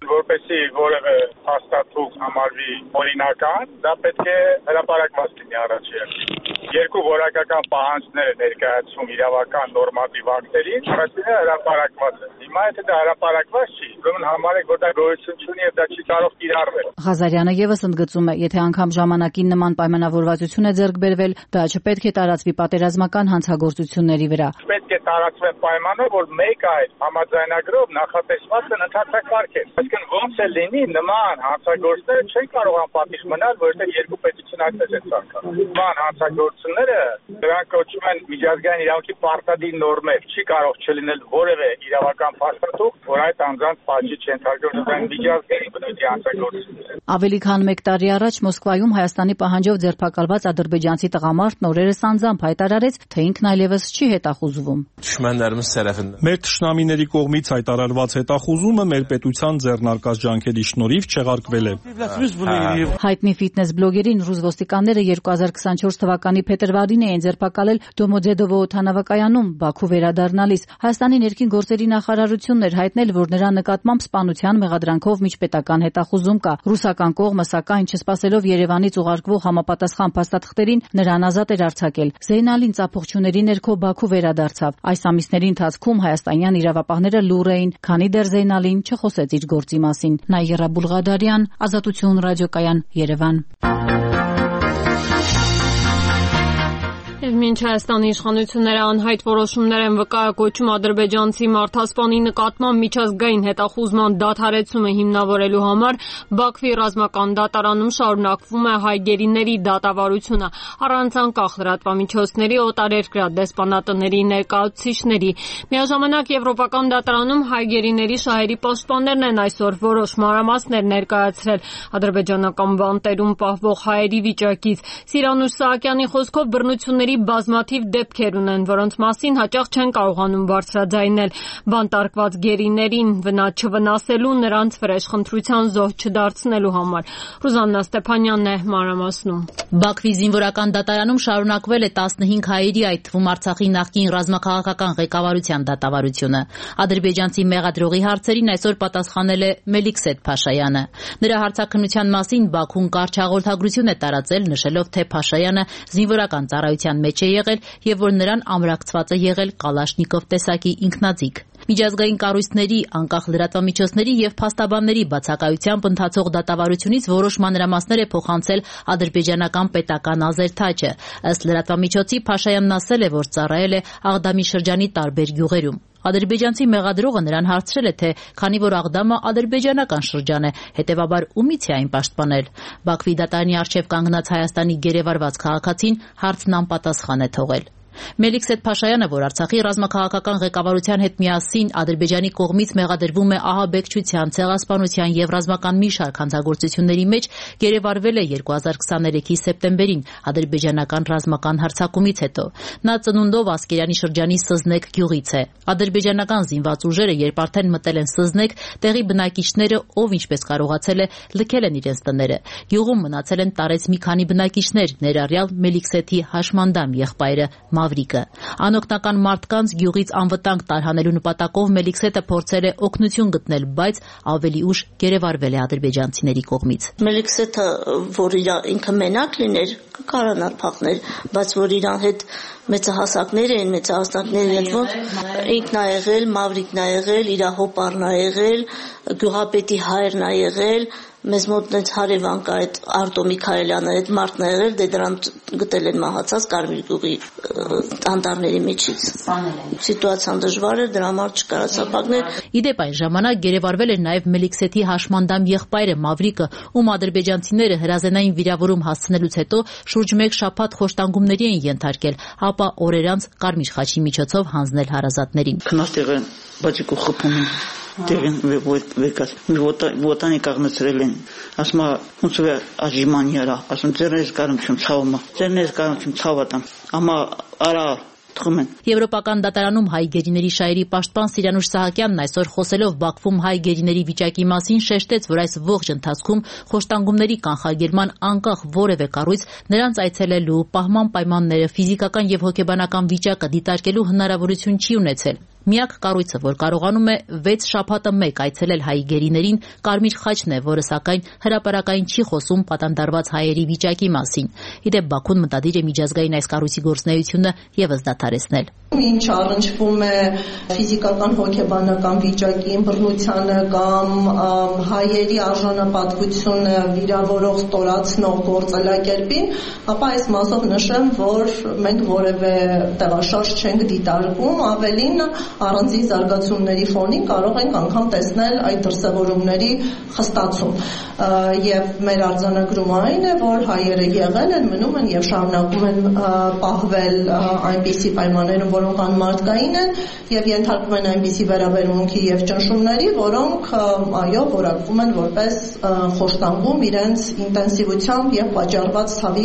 որպեսզի որևէ հաստատում համարվի օրինական, դա պետք է հրապարակված լինի առաջի հերթին։ Երկու որակական պահանջներ ներկայացում իրավական նորմատիվ ակտերին, առաջինը հրապարակված է։ Հիմա եթե դա հրապարակված չի, ուրեմն համարեք, որ դա գոյություն չունի եւ դա չի կարող կիրառվել։ Ղազարյանը եւս ընդգծում է, եթե անգամ ժամանակին նման պայմանավորվածություն է ձեռք բերվել, դա չպետք է տարածվի պատերազմական հանցագործությունների վրա։ Պետք է տարածվեն պայմաններ, որ մեկ այլ համաձայնագրով նախատեսված են ընդհանրակարգեր։ Այսինքն ոնց է լինի նման հանցագործները չեն կարող անպատիժ մնալ, որովհետեւ երկու պետություն այդպես են ցանկանում։ Նման հանցագործությունները դրանք կոչվում են միջազգային իրավունքի պարտադիր նորմեր։ Չի կարող չլինել որևէ իրավական փաստաթուղթ, որ այդ անձանց պատժի չընթարկվեն միջազգային բնույթի հանցագործությունները։ Ավելի քան մեկ տարի առաջ Մոսկվայում Հայաստանի պահանջով ձերբակալված ադրբեջանցի տղամարդն օրերս անձամբ հայտարարեց, թե ինքն այլևս չի հետախուզվում։ Մեր թշնամիների կողմից հայտարարված հետախուզումը մեր պետության ձեռնարկած ջանքերի շնորհիվ չեղարկվել է։ Հայտնի ֆիթնես բլոգերին ռուս ոստիկանները երկու հազար քսանչորս թվականի փետրվարին էին ձերբակալել Դոմոդեդովո օդանավակայանում Բաքու վերադառնալիս։ Հայաստանի ներքին գործերի նախարարությունն էր հայտնել, որ նրա նկատմամբ սպանության մեղադրանքով միջպետական հետախուզում կա։ Ռուսական կողմը, սակայն, չսպասելով Երևանից ուղարկվող համապատասխան փաստաթղթերին, նրան ազատ էր արձակել։ Զեյնալին ծափողջուների ներքո Բաքու վերադարձավ։ Այս ամիսների ընթացքում հայաստանյան իրավապահները լուռ էին, քանի դեռ Զեյնալին չխոսեց իր գործի մասին։ Նայիրա Բուլղադարյան, Ազատություն ռադիոկայան, Երևան։ Եվ մինչ Հայաստանի իշխանությունները անհայտ որոշումներ են վկայակոչում ադրբեջանցի մարդասպանի նկատմամբ միջազգային հետախուզման դադարեցումը հիմնավորելու համար, Բաքվի ռազմական դատարանում շարունակվում է հայ գերիների դատավարությունը առանց անկախ լրատվամիջոցների, օտարերկրյա դեսպանատների ներկայացուցիչների։ Միաժամանակ Եվրոպական դատարանում հայ գերիների շահերի պաշտպաններն են այսօր որոշ մանրամասներ ներկայացրել ադրբեջանական բանտերում պահվող հայերի վիճակից։ Սիրանուշ Սահակյանի խոսքով բռնությունների բազմաթիվ դեպքեր ունեն, որոնց մասին հաճախ չեն կարողանում բարձրաձայնել բանտարկված գերիներին վնա չվնասելու, նրանց վրեժխնդրության զոհ չդարձնելու համար։ Ռուզաննա Ստեփանյանն է մանրամասնում։ Բաքվի զինվորական դատարանում շարունակվել է տասնհինգ հայերի, այդ թվում Արցախի նախկին ռազմաքաղաքական ղեկավարության դատավարությունը։ Ադրբեջանցի մեղադրողի հարցերին այսօր պատասխանել է Մելիքսեթ Փաշայանը։ Նրա հարցաքննության մասին Բաքուն կարճ հաղորդագրություն է տարածել, նշելով, թե Փաշայանը զինվորական ծառայության մեջ է եղել եւ որ նրան ամրակցված է եղել Կալաշնիկով տեսակի ինքնաձիգ։ Միջազգային կառույցների, անկախ լրատվամիջոցների եւ փաստաբանների բացակայությամբ ընթացող դատավարությունից որոշ մանրամասներ է փոխանցել ադրբեջանական պետական ազերթաճը։ Ըստ լրատվամիջոցի Փաշայանն ասել է, որ ծառայել է Աղդամի շրջանի տարբեր գյուղերում։ Ադրբեջանցի մեղադրողը նրան հարցրել է, թե քանի որ Աղդամը ադրբեջանական շրջան է, հետևաբար ումից է այն պաշտպանել։ Բաքվի դատարանի առջև կանգնած Հայաստանի գերեվարված քաղաքացին հարցն անպատասխան է թողել։ Մելիքսեթ Փաշայանը, որ Արցախի ռազմաքաղաքական ղեկավարության հետ միասին Ադրբեջանի կողմից մեղադրվում է ահաբեկչության, ցեղասպանության եւ ռազմական մի շարք հանցագործությունների մեջ, գերեվարվել է երկու հազար քսաներեքի սեպտեմբերին ադրբեջանական ռազմական հարձակումից հետո։ Նա ծնունդով Ասկերանի շրջանի Սզնեկ գյուղից է։ Ադրբեջանական զինված ուժերը, երբ արդեն մտել են Սզնեկ, տեղի բնակիչները, ով ինչպես կարողացել է, լքել են իրենց տները։ Գյուղում մնացել են տարեց մի քանի բնակիչներ, ներառյալ Մելիքսեթի հաշմանդամ եղբայրը Մավրիկը։ Անօգնական մարդկանց գյուղից անվտանգ տարհանելու նպատակով Մելիքսեթը փորձել է օգնություն գտնել, բայց ավելի ուշ գերեվարվել է ադրբեջանցիների կողմից։ Մելիքսեթը, որ իր ինքը մենակ լիներ, կարողանար փախնել, բայց որ իրան հետ մեծահասակներ էին, մեծահասակներ ենթվում, ինքն ա եղել, Մավրիկն ա եղել, իր հոպարն ա եղել, գյուղապետի հայրն ա եղել, մեզ մոտ այնց հարևան կա այդ Արտո Միքայելյանը, այդ մարդն ա եղել, դե դրան գտել են մահացած Կարմիր գյուղի անտառների միջից։ Սիտուացիան դժվար էր, դրա համար չկարողացա փակնել։ Իդեպ այն ժամանակ գերեվարվել էր նաև Մելիքսեթի հաշմանդամ եղբայրը Մավրիկը, ում ադրբեջանցիները հրազենային վիրավորում հասցնելուց հետո շուրջ մեկ շաբաթ խոշտանգումների էին ենթարկել, ապա օրեր անց Կարմիր խաչի միջոցով հանձնել հարազատներին։ Քնաստեղը բացիկու խփում են դերին վեկած ոտանի կաղնեցրել են, ասում ոնց է աջիմանիարա, ասում ձերնես կարում չում ցավը, ձերնես կարում չում ցավատան, ամա արա Եվրոպական դատարանում հայ գերիների շահերի պաշտպան Սիրանուշ Սահակյանն այսօր խոսելով Բաքվում հայ գերիների վիճակի մասին շեշտեց, որ այս ողջ ընթացքում խոշտանգումների կանխարգելման անկախ որևէ կառույց նրանց այցելելու, պահման պայմանները, ֆիզիկական եւ հոգեբանական վիճակը դիտարկելու հնարավորություն չի ունեցել։ Միակ կառույցը, որ կարողանում է վեց շաբաթը մեկ այցելել հայ գերիներին, Կարմիր խաչն է, որը սակայն հրապարակային չի խոսում պատանդարված հայերի վիճակի մասին։ Ի դեպ Բաքուն մտադիր է միջազգային այս կառույցի գործունեությունը ևս դադարեցնել։ Ինչ առնչվում է ֆիզիկական հոգեբանական վիճակին, բռնությանը կամ հայերի արժանապատվությունը վիրավորող ստորացնող գործելակերպին, ապա այս մասով նշեմ, որ մենք որևէ տեղաշարժ չենք դիտարկում, ավելին առանձին զարգացումների ֆոնին կարող ենք անգամ տեսնել այդ դրսևորումների խստացում։ Եվ մեր արձանագրումը այն է, որ հայերը եղել են, մնում են եւ շարունակում են պահվել այնպիսի պայմաններում, որոնք անմարդկային են եւ ենթարկվում են այնպիսի վերաբերմունքի եւ ճնշումների, որոնք այո որակվում են որպես խոշտանգում իրենց ինտենսիվությամբ եւ պատճառված ցավի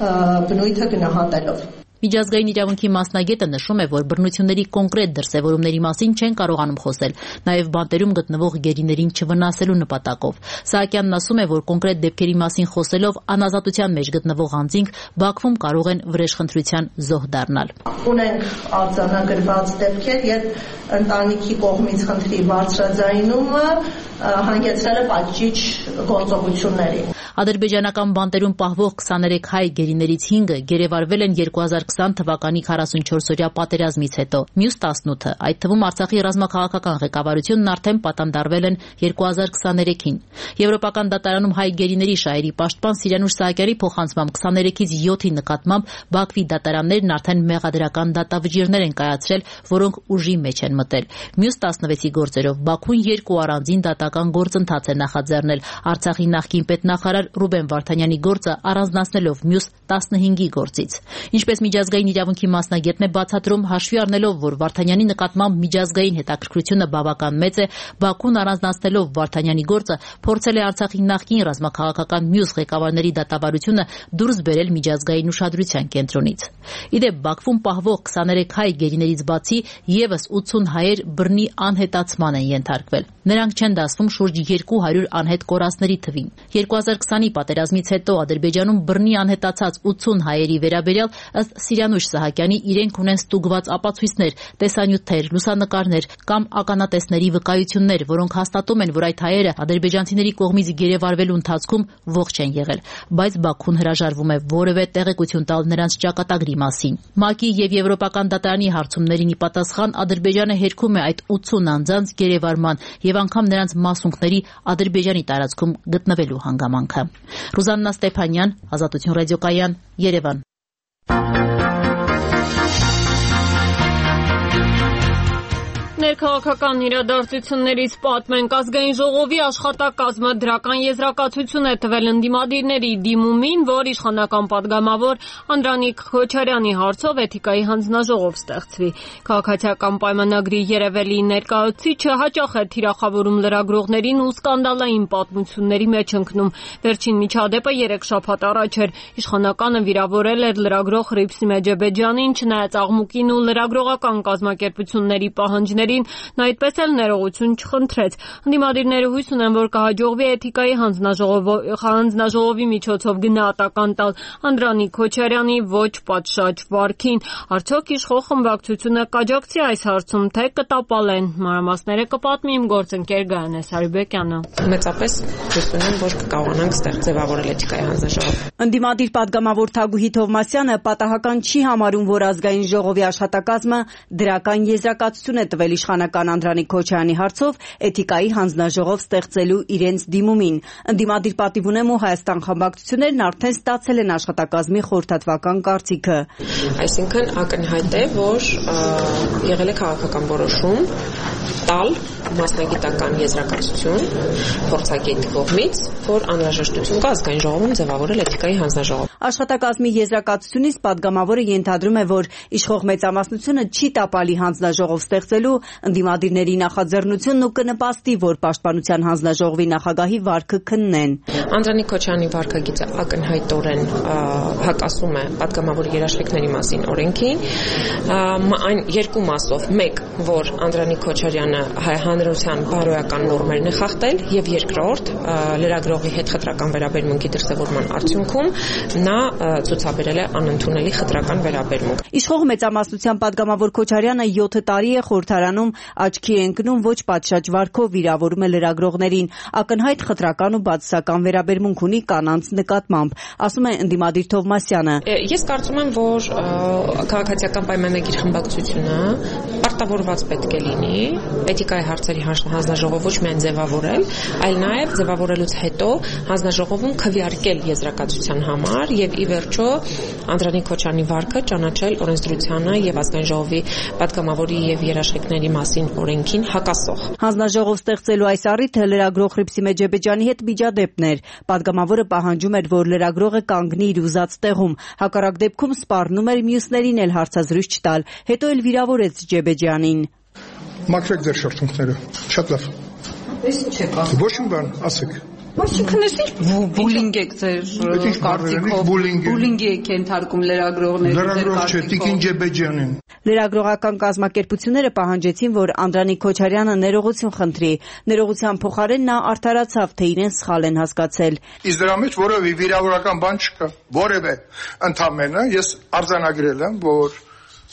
բնույթը գնահատելով։ Միջազգային իրավունքի մասնագետը նշում է, որ բռնությունների կոնկրետ դրսևորումների մասին չեն կարողանում խոսել, նաև բանտերում գտնվող գերիներին չվնասելու նպատակով։ Սահակյանն ասում է, որ կոնկրետ դեպքերի մասին խոսելով անազատության մեջ գտնվող անձինք Բաքվում կարող են վրեժխնդրության զոհ դառնալ։ Ունենք արձանագրված դեպքեր, երբ ընտանիքի կողմից խնդրի բարձրաձայնումը հանգեցրել է պատժիչ գործողությունների։ Ադրբեջանական բանտերում պահվող քսաներեք հայ գերիներից հինգը գերեվարվել են երկու հազար քսան թվականի քառասունչորսօրյա պատերազմից հետո։ Մյուս տասնութը, այդ թվում Արցախի ռազմաքաղաքական ղեկավարությունն արդեն պատանդարվել են երկու հազար քսաներեքին։ Եվրոպական դատարանում հայ գերիների շահերի պաշտպան Սիրյանուշ Սահակյանի փոխանցմամբ քսաներեքից յոթի նկատմամբ Բաքվի դատարաններն արդեն մեղադրական դատավճիռներ են կայացրել, որոնք ուժի մեջ են մտել։ Մյուս տասնվեցի գործերով Բաքուն երկու առանձին դատական գործընթաց է նախաձեռնել Արցախի նախկին պետնախարար Ռուբեն Վարդանյանի գործը առանձնացնելով մյուս տասնհինգի գործից։ Ինչպես միջազգային իրավունքի մասնագետն է բացատրում, հաշվի առնելով, որ Վարդանյանի նկատմամբ միջազգային հետաքրքրությունը բավական մեծ է, Բաքուն առանձնացնելով Վարդանյանի գործը փորձել է Արցախի նախկին ռազմաքաղաքական մյուս ղեկավարների դատավարությունը դուրս բերել միջազգային ուշադրության կենտրոնից։ Ի դեպ Բաքվում պահվող քսաներեք հայ գերիներից բացի եւս ութսուն հայեր բռնի անհետացման են ենթարկվել։ Նրանք չեն դասվում շուրջ երկու հարյուր անհետ կորածների թվին։ երկու հազար քսանի պատերազմից հետո Ադրբեջանում բռնի անհետացած ութսուն հայերի վերաբերյալ ըստ Սիրյանուշ Սահակյանի իրենք ունեն ստուգված ապացույցներ, տեսանյութեր, լուսանկարներ կամ ականատեսների վկայություններ, որոնք հաստատում են, որ այդ հայերը ադրբեջանցիների կողմից գերեվարվելու ընթացքում ողջ են եղել, բայց Բաքուն հրաժարվում է որևէ տեղեկություն տալ նրանց ճակատագրի մասին։ ՄԱԿ-ի եւ Եվրոպական դատարանի հարցումներին ի պատասխան Ադրբեջանը հերքում է այդ ութսուն անձանց գերեվարման եւ անգամ նրանց մասունքների Ադրբեջանի տարածքում գտնվելու հանգամանքը։ Ռուզաննա Ստեփանյան, Ազատություն ռադիոկայան, Երևան։ Ներքաղաքական իրադարձություններից պատմենք, ազգային ժողովի աշխատակազմը դրական եզրակացություն է տվել ընդդիմադիրների դիմումին, որ իշխանական պատգամավոր Անդրանիկ Քոչարյանի հարցով էթիկայի հանձնաժողով ստեղծվի։ Քաղաքացիական պայմանագրի երևելի ներկայացուցիչը հաճախ է թիրախավորում լրագրողներին ու սկանդալային պատմությունների մեջ ընկնում։ Վերջին միջադեպը երեք շաբաթ առաջ էր։ Իշխանականը վիրավորել էր լրագրող Ռիփսի Մեջեբեջյանին, չնայած աղմուկին ու լրագրողական կազմակերպությունների պահանջներին նա այդպես էլ ներողություն չխնդրեց։ Ընդդիմադիրները հույս ունեն, որ կհաջողվի էթիկայի հանձնաժողովի միջոցով գնահատական տալ Անդրանիկ Քոչարյանի ոչ պատշաճ վարքին։ Արդյոք իշխող խմբակցությունը կաջակցի այս հարցում, թե կտապալեն։ Մանրամասները կպատմի իմ գործընկեր Գայանե Սարիբեկյանը։ Մեծապես հույս ունեմ, որ կկարողանանք ստեղ ձևավորել էթիկայի հանձնաժողով։ Ընդդիմադիր պատգամավոր Թագուհի Թովմասյանը պատահական չի համարում, որ ազգային ժողովի աշխատակազմը դրական եզրակացություն է տվել իշխանական Անդրանիկ Քոչարյանի հարցով էթիկայի հանձնաժողով ստեղծելու իրենց դիմումին։ Ընդդիմադիր պատիվ ունեմ ու Հայաստան խմբակցություններն արդեն ստացել են աշխատակազմի խորհրդատվական կարծիքը։ Այսինքն ակնհայտ է, որ եղել է քաղաքական որոշում տալ մասնագիտական եզրակացություն փորձագետի կողմից, որ անհրաժեշտություն կա ազգային ժողովում ձևավորել էթիկայի հանձնաժողով։ Աշխատակազմի եզրակացությունից պատգամավորը ենթադրում է, որ իշխող մեծամասնությունը չի տապալի հանձնաժողով ստեղծելու ընդդիմադիրների նախաձեռնությունն ու կնպաստի, որ պաշտպանության հանձնաժողովի նախագահի վարքը քննեն։ Անդրանիկ Քոչարյանի վարքագիծը ակնհայտորեն հակասում է պատգամավորի երաշխիքների մասին օրենքին, այն երկու մասով, մեկ, որ Անդրանիկ Քոչարյանը հանրության բարոյական նորմերն է խախտել, եւ երկրորդ, լրագրողի հետ խտրական վերաբերմունքի դրսևորման արդյունքում նա ցուցաբերել է անընդունելի խտրական վերաբերմունք։ Իշխող մեծամասնության պատգամավոր Քոչարյանը յոթ տարի է խորհրդարանում աչքի է ընկնում ոչ պատշաճ վարքով վիրավորում է լրագրողներին, ակնհայտ խտրական ու բացասական վերաբերմունք ունի կանանց նկատմամբ, ասում է ընդդիմադիր Թովմասյանը։ Ես կարծում եմ, որ քաղաքացիական պայմանագիր խմբակցությունը պարտավորված պետք է լինի էթիկայի հարցերի հանձնաժողով ոչ միայն ձևավորել, այլ նաև ձևավորելուց հետո հանձնաժողովում քվեարկել եզրակացության համար եւ ի վերջո Անդրանիկ Քոչարյանի վարքը ճանաչել օրենսդրությանը եւ ազգային ժողովի պատգամավորի եւ երաշխիքների մասին օրենքին հակասող։ Հանձնաժողով ստեղծելու այս առիթը լրագրող Հռիփսիմե Ջեբեջյանի հետ միջադեպն էր։ Պատգամավորը պահանջում էր, որ լրագրողը կանգնի իր ուզած տեղում, հակառակ դեպքում սպառնում էր մյուսներին էլ հարցազրույց չտալ, հետո էլ վիրավորեց Ջեբեջյանին։ Մաքրեք ձեր շրթունքները, շատ լավ։ Ես ինչ եք ասում։ Ոչ մի բան, ասեք։ Այսինքն էս ինչ բուլինգ եք ձեր կարծիքով, բուլինգ եք ենթարկում լրագրողներին։ Լրագրող չէ, Տիկին Ջեբեջյանին։ Լրագրողական կազմակերպությունները պահանջեցին, որ Անդրանիկ Քոչարյանը ներողություն խնդրի։ Ներողության փոխարեն նա արդարացավ, թե իրեն սխալ են հասկացել։ Իսկ դրա մեջ որևէ վիրավորական բան չկա, որևէ։ Ընդամենը ես արձանագրել եմ, որ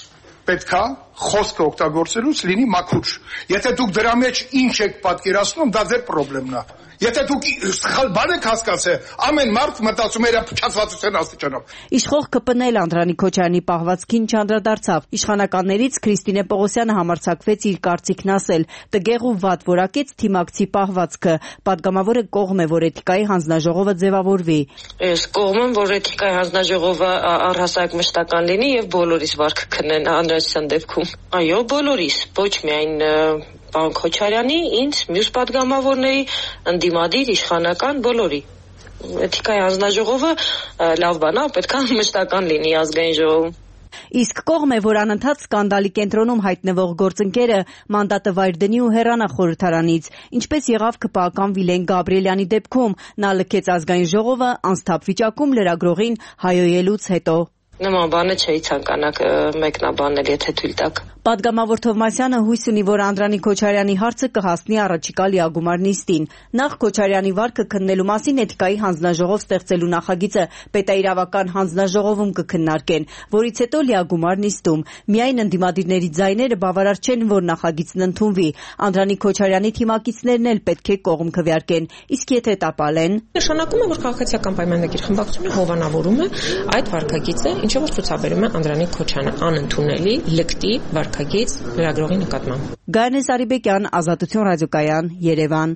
պետքա խոսքը օգտագործելուց լինի մաքուր։ Եթե դուք դրա մեջ ինչ եք պատկերացնում, դա ձեր խնդիրն է։ Եթե դուք սխալ բան եք հասկացել, ամեն մարդ մտածում է իր փչացվածության աստիճանով։ Իշխող ԿՊՆ-ն Անդրանիկ Քոչարյանի պահվածքին չանդրադարձավ։ Իշխանականներից Քրիստինե Պողոսյանը համարձակվեց իր կարծիքն ասել, տգեղ ու վատ որակեց թիմակցի պահվածքը։ Պատգամավորը կողմ է, որ էթիկայի հանձնաժողովը ձևավորվի։ Ես կողմ եմ, որ էթիկայի հանձնաժողովը առհասարակ մշտական լինի եւ բոլորիս վարքը քննեն հանրության դեպքում։ Այո, բոլորիս, ոչ միայն պարոն Քոչարյանի, ինձ, մյուս պատգամավորների, ընդդիմադիր, իշխանական, բոլորի։ Էթիկայի հանձնաժողովը լավ բան է, պետք է մշտական լինի ազգային ժողովում։ Իսկ կողմ է, որ անընդհատ սկանդալի կենտրոնում հայտնվող գործընկերը մանդատը վայր դնի ու հեռանա խորհրդարանից, ինչպես եղավ ԿՊԱ-ական Վիլեն Գաբրիելյանի դեպքում, նա լքեց ազգային ժողովը անսթափ վիճակում լրագրողին հայոյելուց հետո։ Նման բանը չէի ցանկանա մեկնաբանել, եթե թույլ տաք։ Պատգամավոր Թովմասյանը հույս ունի, որ Անդրանիկ Քոչարյանի հարցը կհասնի առաջիկա լիագումար նիստին։ Նախ Քոչարյանի վարքը քննելու մասին էթիկայի հանձնաժողով ստեղծելու նախագիծը պետաիրավական հանձնաժողովում կքննարկեն, որից հետո լիագումար նիստում։ Միայն ընդդիմադիրների ձայները բավարար չեն, որ նախագիծն ընդունվի։ Անդրանիկ Քոչարյանի թիմակիցներն էլ պետք է կողմ քվեարկեն, իսկ եթե տապալեն, նշանակում է, որ քաղաքացիական պայմանագիր խմբակցությունը հովանավորում է այդ վարքագիծը, ինչը որ ցուցաբերում է Անդրանիկ Քոչարյանը անընդունելի լկտի վարքագիծ լրագրողի նկատմամբ։ Գայանե Սարիբեկյան, Ազատություն ռադիոկայան, Երևան։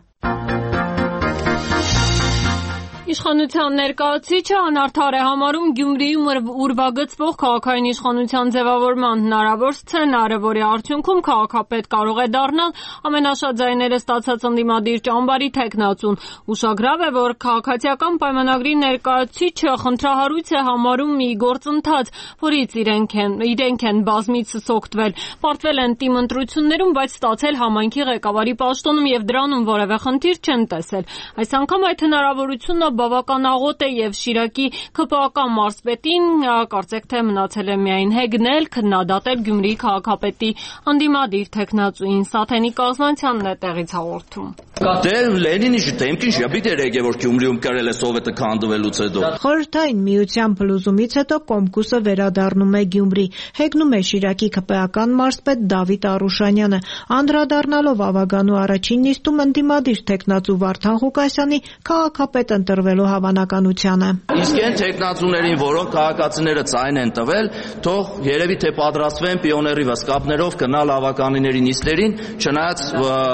Իշխանության ներկայացուցիչը անարդար է համարում Գյումրիում ուրվագծվող քաղաքային իշխանության ձևավորման հնարավոր սցենարը, որի արդյունքում քաղաքապետ կարող է դառնալ ամենաշատ ձայները ստացած ընդդիմադիր ճամբարի թեկնածուն։ Ուշագրավ է, որ քաղաքացիական պայմանագրի ներկայացուցիչը խնդրահարույց է համարում մի գործընթաց, որից իրենք են, իրենք են բազմիցս օգտվել։ Պարտվել են թիմ ընտրություններում, բայց ստացել համայնքի ղեկավարի պաշտոնում եւ դրանում որևէ խնդիր չեն տեսել։ Այս անգամ այդ հնարավորությունը բավական աղոտ է եւ Շիրակի ԿՊԱ-ական մարզպետին կարծեք թե մնացել է միայն հեգնել, քննադատել Գյումրիի քաղաքապետի ընդդիմադիր թեկնածուին։ Սաթենիկ Կազմանյանն է տեղից հաղորդում։ Դե Լենինի շտեմքին շաբիտ էր եկել, որ Գյումրիում կրել է սովետը քանդվելուց հետո։ Խորհրդային միության փլուզումից հետո Կոմկուսը վերադառնում է Գյումրի, հեգնում է Շիրակի ԿՊԱ-ական մարզպետ Դավիթ Արուշանյանը, անդրադառնալով Ավագանու առաջին նիստում ընդդիմադիր թեկնածու Վարդան Ղուկասյանի քաղաքապետ ընտրվելու հավանականությանը։ Իսկ այն թեկնածուներին, որոնք քաղաքացիները ցայն են տվել, թող երևի թե պատրաստվեն պիոների վասկապներով գնալ ավականիների նիստերին, չնայած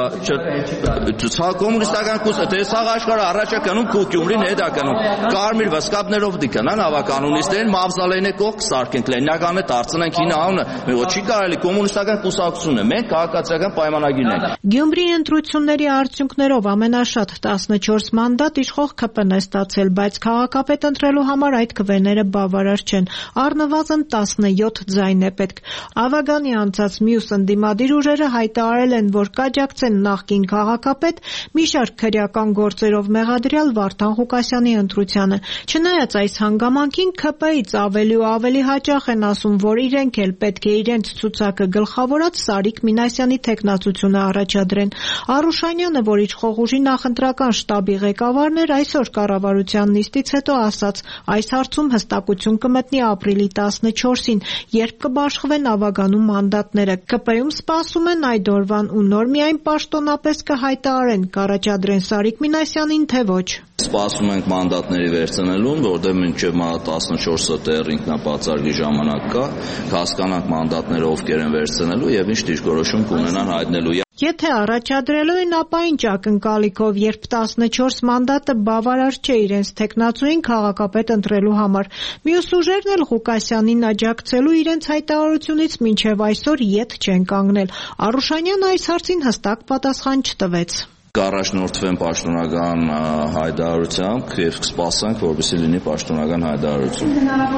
կոմունիստական կուսը թե սա աշխարհը առաջ է գնում, Գյումրին հետ է գնում։ Կարմիր վասկապներով դի գնան ավականու նիստերին, մավզալեյնը կողք սարքենք, Լենինականը դարձնենք հին անունը։ Ոչ չի կարելի, կոմունիստական կուսակցություն է, մենք քաղաքացիական պայմանագիրն ենք։ Գյումրիի ընտրությունների արդյունքներով ամենաշատ տասնչորս մանդատ իշխող ԿՊՆ ստացել, բայց քաղաքապետ ընտրելու համար այդ քվեները բավարար չեն։ Առնվազն տասնյոթ ձայն է պետք։ Ավագանի անցած մյուս ընդդիմադիր ուժերը հայտարարել են, որ կաջակցեն նախկին քաղաքապետ մի շարք քրեական գործերով մեղադրյալ Վարդան Ղուկասյանի ընտրությանը։ Չնայած այս հանգամանքին ՔՊ-ից ավելի ու ավելի հաճախ են ասում, որ իրենք էլ պետք է իրենց ցուցակը գլխավորած Սարիկ Մինասյանի թեկնածությունը առաջադրեն։ Արուշանյանը, որ իշխող ուժի նախընտրական շտաբի ղեկավարն էր, այսօր կառավարության կառավարության նիստից հետո ասաց, այս հարցում հստակություն կմտնի ապրիլի տասնչորսին, երբ կբաշխվեն ավագանու մանդատները։ ԿՊ-ում սպասում են այդ օրվան ու նոր միայն պաշտոնապես կհայտարարեն, կառաջադրեն Սարիկ Մինասյանին, թե ոչ։ Սպասում ենք մանդատների վերցնելուն, որտեղ մինչև տասնչորսը դեռ ինքնապատասխանի ժամանակ կա, կհասկանանք մանդատները ովքեր են վերցնելու եւ ինչ դիրքորոշում կունենան հայտնելու։ Եթե առաջադրելու են, ապա ինչ ակնկալիքով, երբ տասնչորս մանդատը բավարար չէ իրենց թեկնածուին քաղաքապետ ընտրելու համար։ Մյուս ուժերն էլ Ղուկասյանին աջակցելու իրենց հայտարարությունից մինչև այսօր ետ չեն կանգնել։ Արուշանյանը այս հարցին հստակ պատասխան չտվեց։ Կառաջնորդվեն պաշտոնական հայտարարությամբ եւ կսպասենք, որպեսզի լինի պաշտոնական հայտարարություն։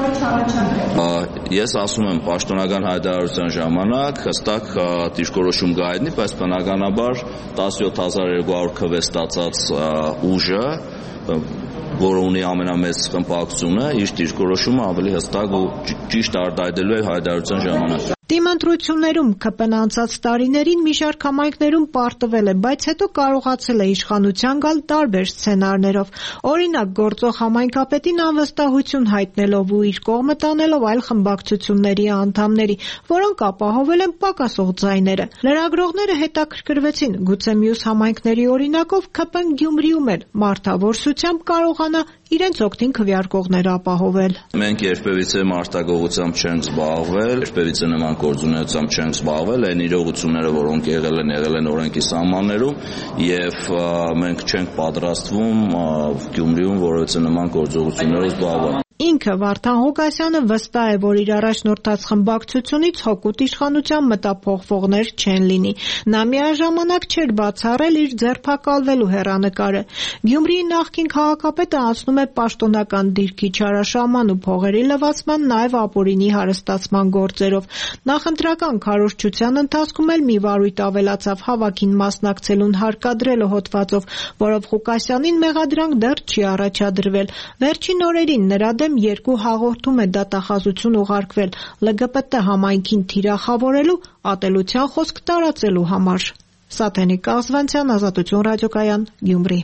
Ես ասում եմ, պաշտոնական հայտարարության ժամանակ հստակ դիրքորոշում կհայտնի, բայց բնականաբար տասնյոթ հազար երկու հարյուր քվե ստացած ուժը, որը ունի ամենամեծ խմբակցությունը, իր դիրքորոշումը ավելի հստակ ու ճիշտ արտահայտելու է հայտարարության ժամանակ։ Դիմընտրություններում ԿՊ-ն անցած տարիներին մի շարք համայնքներում պարտվել է, բայց հետո կարողացել է իշխանության գալ տարբեր սցենարներով։ Օրինակ, գործող համայնքապետին անվստահություն հայտնելով ու իր կողմը տանելով այլ խմբակցությունների անդամների, որոնք ապահովել են պակասող ձայները։ Լրագրողները հետաքրքրվեցին, գուցե մյուս համայնքների օրինակով ԿՊ-ն Գյումրիում էլ մարտավարսությամբ կարողանա իրենց օգտին քվեարկողներ ապահովել։ Մենք երբևիցե մարտագողությամբ չենք զբաղվել, երբևիցե նման գործունեությամբ չենք զբաղվել, այն իրողությունները, որոնք եղել են, եղել են օրենքի սահմաններում, եւ մենք չենք պատրաստվում Գյումրիում որևէ նման գործողություններով զբաղվել։ Ինքը Վարդան Ղուկասյանը վստահ է, որ իր առաջնորդած խմբակցությունից հօգուտ իշխանության մտափոխվողներ չեն լինի։ Նա միաժամանակ չէր բացառել իր ձերբակալվելու հեռանկարը։ Գյումրիի նախկին քաղաքապետը անցնում է պաշտոնական դիրքի չարաշահման ու փողերի լվացման, նաև ապօրինի հարստացման գործերով։ Նախընտրական քարոզչության ընթացքում էլ մի վարույթ ավելացավ հավաքին մասնակցելուն հարկադրելու հոդվածով, որով Ղուկասյանին մեղադրանք դեռ չի առաջադրվել։ Վերջին օրերին նրա դեմ երկու հաղորդում է դատախազություն ուղարկվել ԼԳԲՏ համայնքին թիրախավորելու, ատելության խոսք տարածելու համար։ Սաթենիկ Կազվանցյան, Ազատություն ռադիոկայան, Գյումրի։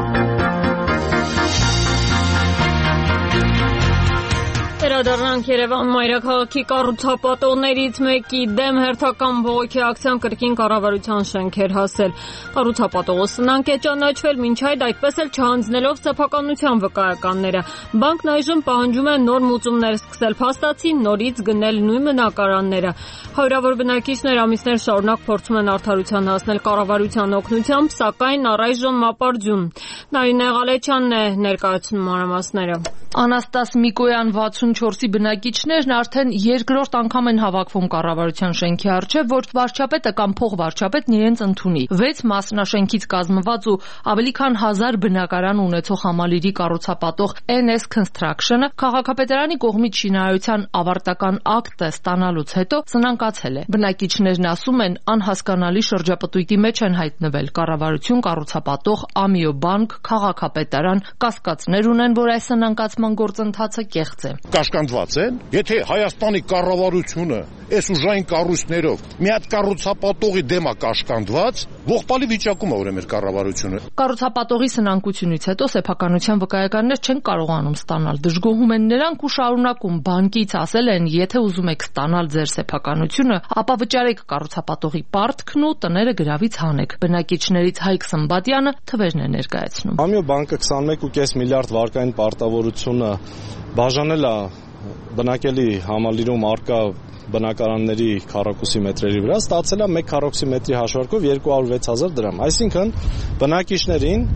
Վերադառնանք Երևան մայրաքաղաքի կառուցապատողներից մեկի դեմ հերթական բողոքի ակցիան կրկին կառավարության շենք էր հասել։ Կառուցապատողը սնանկ է ճանաչվել, մինչ այդ այդպես էլ չհանձնելով սեփականության վկայականները։ Բանկն այժմ պահանջում է նոր մուծումներ սկսել փաստացի, նորից գնել նույն բնակարանները։ Հարյուրավոր բնակիչներ ամիսներ շարունակ փորձում են արդարության հասնել կառավարության օգնությամբ, սակայն առայժմ ապարդյուն։ Նարինե Ղալեչյանն է ներկայացնում մանրամասները։ Անաստաս Միկոյան վաթսունչորսի բնակիչներն արդեն երկրորդ անգամ են հավաքվում կառավարության շենքի առջև, որ վարչապետը կամ փոխվարչապետն իրենց ընդունի։ վեց մասնաշենքից կազմված ու ավելի քան հազար բնակարան ունեցող համալիրի կառուցապատող Էն Էս Construction-ը քաղաքապետարանի կողմից շինարարության ավարտական ակտը ստանալուց հետո սնանկացել է։ Բնակիչներն ասում են, անհասկանալի շրջապտույտի մեջ են հայտնվել կառավարություն, կառուցապատող, Ամիոբանկ, քաղաքապետարան, կասկածներ ունեն, որ այս սնանկացման գործընթացը կեղծ է։ Կաշկանդված են, եթե Հայաստանի կառավարությունը այս ուժային կառույցներով մի հատ կառուցապատողի դեմ է կաշկանդված, ողբալի վիճակում է ուրեմն կառավարությունը։ Կառուցապատողի սնանկությունից հետո սեփականության վկայականներ չեն կարողանում ստանալ։ Դժգոհում են նրանք ու շարունակում բանկից ասել են, եթե ուզում եք ստանալ ձեր սեփականությունը, ապա վճարեք կառուցապատողի պարտքն ու տները գրավից հանեք։ Բնակիչներից Հայկ Սմբատյանը թվերն է ներկայացնում։ Ամիոբանկը քսանմեկ կես միլիարդ վարկային պարտավորությունը բաժանել է բնակելի համալիրում արկա բնակարանների քառակուսի մետրերի վրա, ստացել է մեկ քառակուսի մետրի հաշվարկով երկու հարյուր վեց հազար դրամ։ Այսինքն բնակիչներին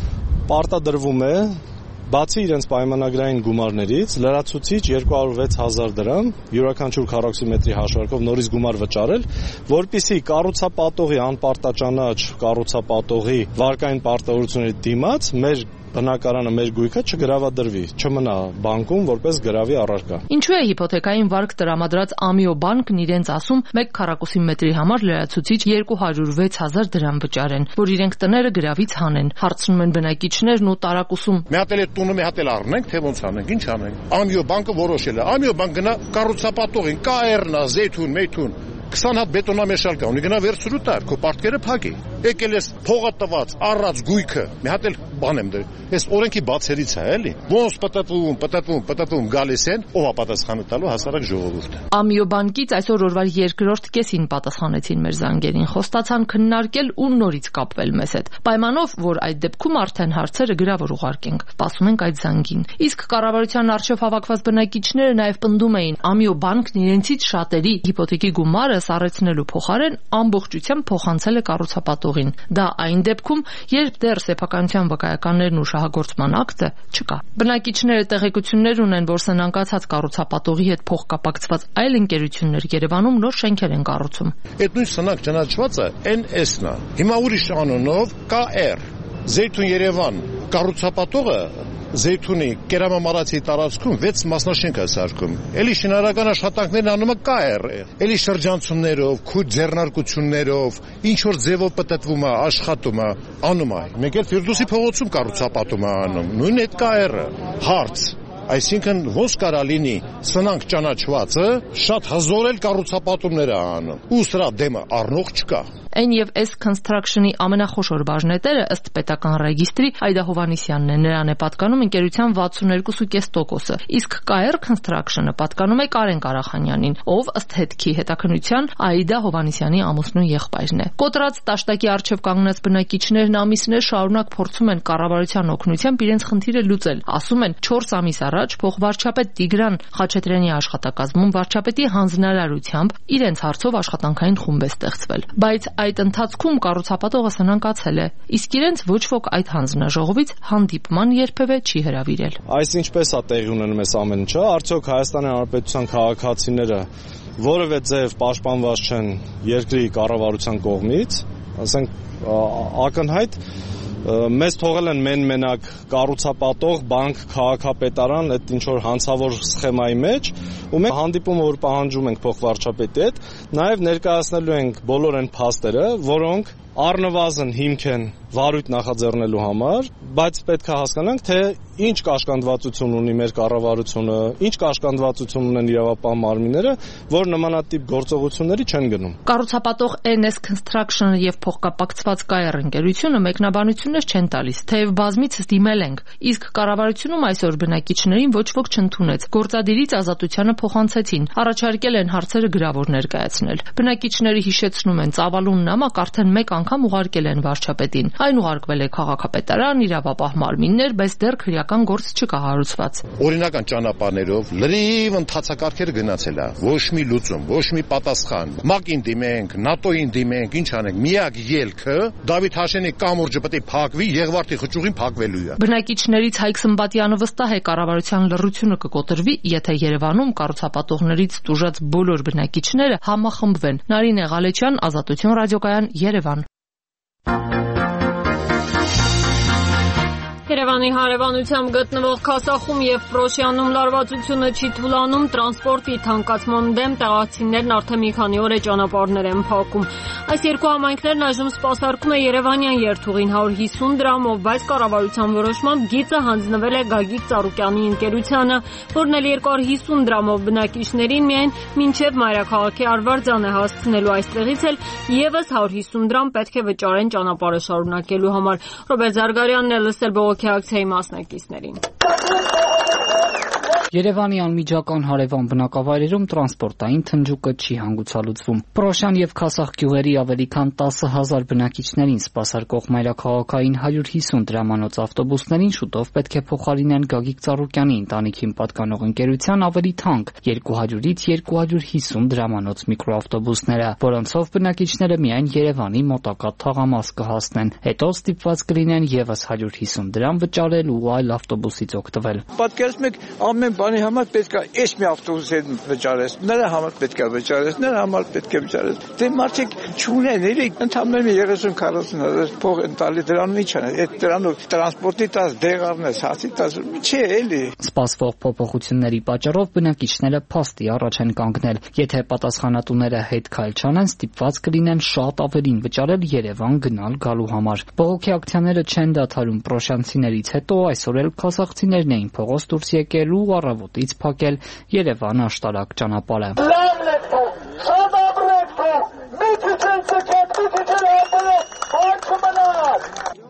պարտադրվում է բացի իրենց պայմանագրային գումարներից լրացուցիչ երկու հարյուր վեց հազար դրամ յուրաքանչյուր քառակուսի մետրի հաշվարկով նորից գումար վճարել, որպեսզի կառուցապատողի անպարտաճանաչ կառուցապատողի վարկային պարտավորությունների դիմաց մեր բնակարանը, մեր գույքը չգրավադրվի, չմնա բանկում որպես գրավի առարկա։ Ինչու է հիփոթեքային վարկ տրամադրած Ամիոբանկն իրենց ասում մեկ քառակուսի մետրի համար լրացուցիչ երկու հարյուր վեց հազար դրամ վճարեն, որ իրենք տները գրավից հանեն։ Հարցնում են բնակիչներն ու տարակուսում։ Մի հատ էլ տունը մի հատ էլ առնենք, թե ոնց անենք, ինչ անենք։ Ամիոբանկը որոշել է։ Ամիոբանկ գնա կառուցապատողին, կաերնա, զեյթուն, մեյթուն քսան հատ բետոնամեշալ կա, ունի գնա վերցրու տար, քո պարտքերը փակի։ Եկել ես փողը տված, առած գույքը, մի հատ էլ բան եմ դրել։ Այս օրենքի բացերից է, էլի։ Ոնց պատտվում, պատտվում, պատտվում գալիս են, ով է պատասխանը տալու հասարակ ժողովուրդը։ Ամիո բանկից այսօր օրվա երկրորդ կեսին պատասխանեցին մեր զանգերին, խոստացան քննարկել ու նորից կապվել մեզ հետ, պայմանով, որ այդ դեպքում արդեն հարցերը գրավոր ուղարկենք, սպասում ենք այդ զանգին։ Իսկ կառավարության առջև հավաքված բնակիչները նաև պնդում էին, Ամիո բանկն իրենցից շատերի հիպոթեկի գումարը սառեցնելու փոխարեն ամբողջությամբ փոխանցել է կառուցապատողին։ Դա այն դեպքում, երբ դեռ սեփականության վկայականներն ու շահագործման ակտը չկա։ Բնակիչները տեղեկություններ ունեն, որ սնանկացած կառուցապատողի հետ փոխկապակցված այլ ընկերություններ Երևանում նոր շենքեր են կառուցում։ Այդ նույն սնանկ ճանաչվածը Էն Էս-ն է։ Հիմա ուրիշ անունով Կա Էր Զեյթուն Երևան կառուցապատողը Զեյթունի Կերամամարացի տարածքում վեց մասնաշենք է սարքում։ Էլի շինարարական աշխատանքներն անում է Կա Էր։ Էլի շրջանցումներով, քույր ձեռնարկություններով, ինչ որ ձևով պատտվում է, աշխատում է, անում է։ Մեկ էլ Ֆիրդուսի փողոցում կառուցապատում է անում։ Նույն այդ Կա Էր-ը։ Հարց Այսինքն ոնց կարա լինի սնանք ճանաչվածը շատ հզոր էլ կառուցապատումներ է անում։ Ու սրա դեմը առնող չկա։ Էն եւ S Construction-ի ամենախոշոր բաժնետերը ըստ պետական ռեգիստրի Այդա Հովհաննիսյանն է, նրան է պատկանում ընկերության վաթսուներկու կόμμα պենս տոկոսը, իսկ K R Construction-ը պատկանում է Կարեն Կարախանյանին, ով ըստ հետքի հետաքննության Այդա Հովհաննիսյանի ամուսնու եղբայրն է։ Կոտրած տաշտակի առջև կանգնած բնակիչներն ամիսներ շարունակ փորձում են կառավարության օգնությամբ իրենց խնդիրը լուծել։ Ասում են չորս ամիս առաջ փոխվարչապետ Տիգրան Խաչատրյանի աշխատակազմում վարչապետի հանձնարարությամբ իրենց հարցով աշխատանքային խումբ է ստեղծվել, բայց այդ ընթացքում կառուցապատողը սնանկացել է, իսկ իրենց ոչ ոք այդ հանձնաժողովից հանդիպման երբևէ չի հրավիրել։ Այս ինչպես է տեղի ունենում այս ամեն ինչը, արդյոք Հայաստանի Հանրապետության քաղաքացիները որևէ ձև պաշտպանված չեն երկրի կառավարության կողմից, ասենք ակնհայտ մեզ թողել են մեն-մենակ կառուցապատող, բանկ, քաղաքապետարան, այդ ինչ որ հանցավոր սխեմայի մեջ, ու մենք հանդիպումը որ պահանջում ենք փոխվարչապետի հետ, նաև ներկայացնելու ենք բոլոր այն փաստերը, որոնք առնվազն հիմք են վարույթ նախաձեռնելու համար, բայց պետք է հասկանանք, թե ինչ կաշկանդվածություն ունի մեր կառավարությունը, ինչ կաշկանդվածություն ունեն իրավապահ մարմինները, որ նմանատիպ գործողությունների չեն գնում։ Կառուցապատող Էն Էս Construction-ը եւ փոխկապակցված K R ընկերությունը մեկնաբանություններ չեն տալիս, թեև բազմիցս դիմել ենք, իսկ կառավարությունում այսօր բնակիչներին ոչ ոք չընդունեց։ Գործադիրից ազատությանը փոխանցեցին, առաջարկել են հարցերը գրավոր ներկայացնել։ Բնակիչները հիշեցնում են, ծավալուն նամակ արդեն մեկ անգամ ուղարկել են վարչապետին։ Այն ուղարկվել է քաղաքապետարան, իրավապահ մարմիններ, բայց դեռ քրեական գործ չկա հարուցված։ Օրինական ճանապարհներով լրիվ ընթացակարգերը գնացել է։ Ոչ մի լուծում, ոչ մի պատասխան։ ՄԱԿ-ին դիմենք, ՆԱՏՕ-ին դիմենք, ինչ անենք։ Միակ ելքը Դավիթ Հաշենի կամուրջը պետք է փակվի, Եղվարդի խճուղին փակվելու է։ Բնակիչներից Հայկ Սմբատյանը վստահ է, կառավարության լռությունը կկոտրվի, եթե Երևանում կառուցապատողներից տուժած բոլոր բնակիչները համախմբվեն։ Նարինե Ղալեչյան, Ազատություն ռադիոկայան, Երևան։ Երևանի հարևանությամբ գտնվող Քասախում եւ Պրոշյանում լարվածությունը չի թուլանում, տրանսպորտի թանկացման դեմ տեղացիներն արդեն մի քանի օր է ճանապարհներ են փակում։ Այս երկու համայնքներն այժմ սպասարկում է Երևանյան երթուղին հարյուր հիսուն դրամով, բայց կառավարության որոշմամբ գիծը հանձնվել է Գագիկ Ծառուկյանի ընկերությանը, որն էլ երկու հարյուր հիսուն դրամով բնակիչներին միայն մինչև Մայրաքաղաքի Արվարձան է հասցնելու, այստեղից էլ եւս հարյուր հիսուն դրամ պետք է վճարեն ճանապարհը շարունակելու համար։ Ռոբերտ Զարգարյանն է լսել բողոքի ակցիայի մասնակիցներին։ Երևանի անմիջական հարևան բնակավայրերում տրանսպորտային թնջուկը չի հանգուցալուծվում։ Պրոշյան եւ Քասախ գյուղերի ավելի քան տասը հազար բնակիչներին սպասարկող մայրաքաղաքային հարյուր հիսուն դրամանոց ավտոբուսներին շուտով պետք է փոխարինեն Գագիկ Ծառուկյանի ընտանիքին պատկանող ընկերության ավելի թանկ երկու հարյուրից երկու հարյուր հիսուն դրամանոց միկրոավտոբուսները, որոնցով բնակիչները միայն Երևանի մոտակա թաղամաս կհասնեն։ Հետո ստիպված կլինեն եւս հարյուր հիսուն դրամ վճարել ու այլ ավտոբուսից օգտվել։ Պատկերացնում եք, ամեն բանի համար պետք է այս մի ավտոբուսի վճարես, նրա համար պետք է վճարես, նրա համար պետք է վճարես։ Դե մարդիկ չունեն, էլի ընդհանրապես երեսուն քառասուն հազար փող են տալի, դրանով ինչ անես։ Այդ դրանով տրանսպորտի տաս դեղարնես, հացի տաս, չէ, էլի։ Սպասվող փոփոխությունների պատճառով բնակիչները փաստի առաջ են կանգնել։ Եթե պատասխանատուները հետ քայլ չանեն, ստիպված կլինեն շատ ավելին վճարել Երևան գնալ գալու համար։ Բողոքի ակցիաները չեն դադարում պրոշյանցիներից հետո, այսօր էլ քասախցիներն էին փողոց դուրս եկել ու առավոտից փակել Երևան-Աշտարակ ճանապարհը։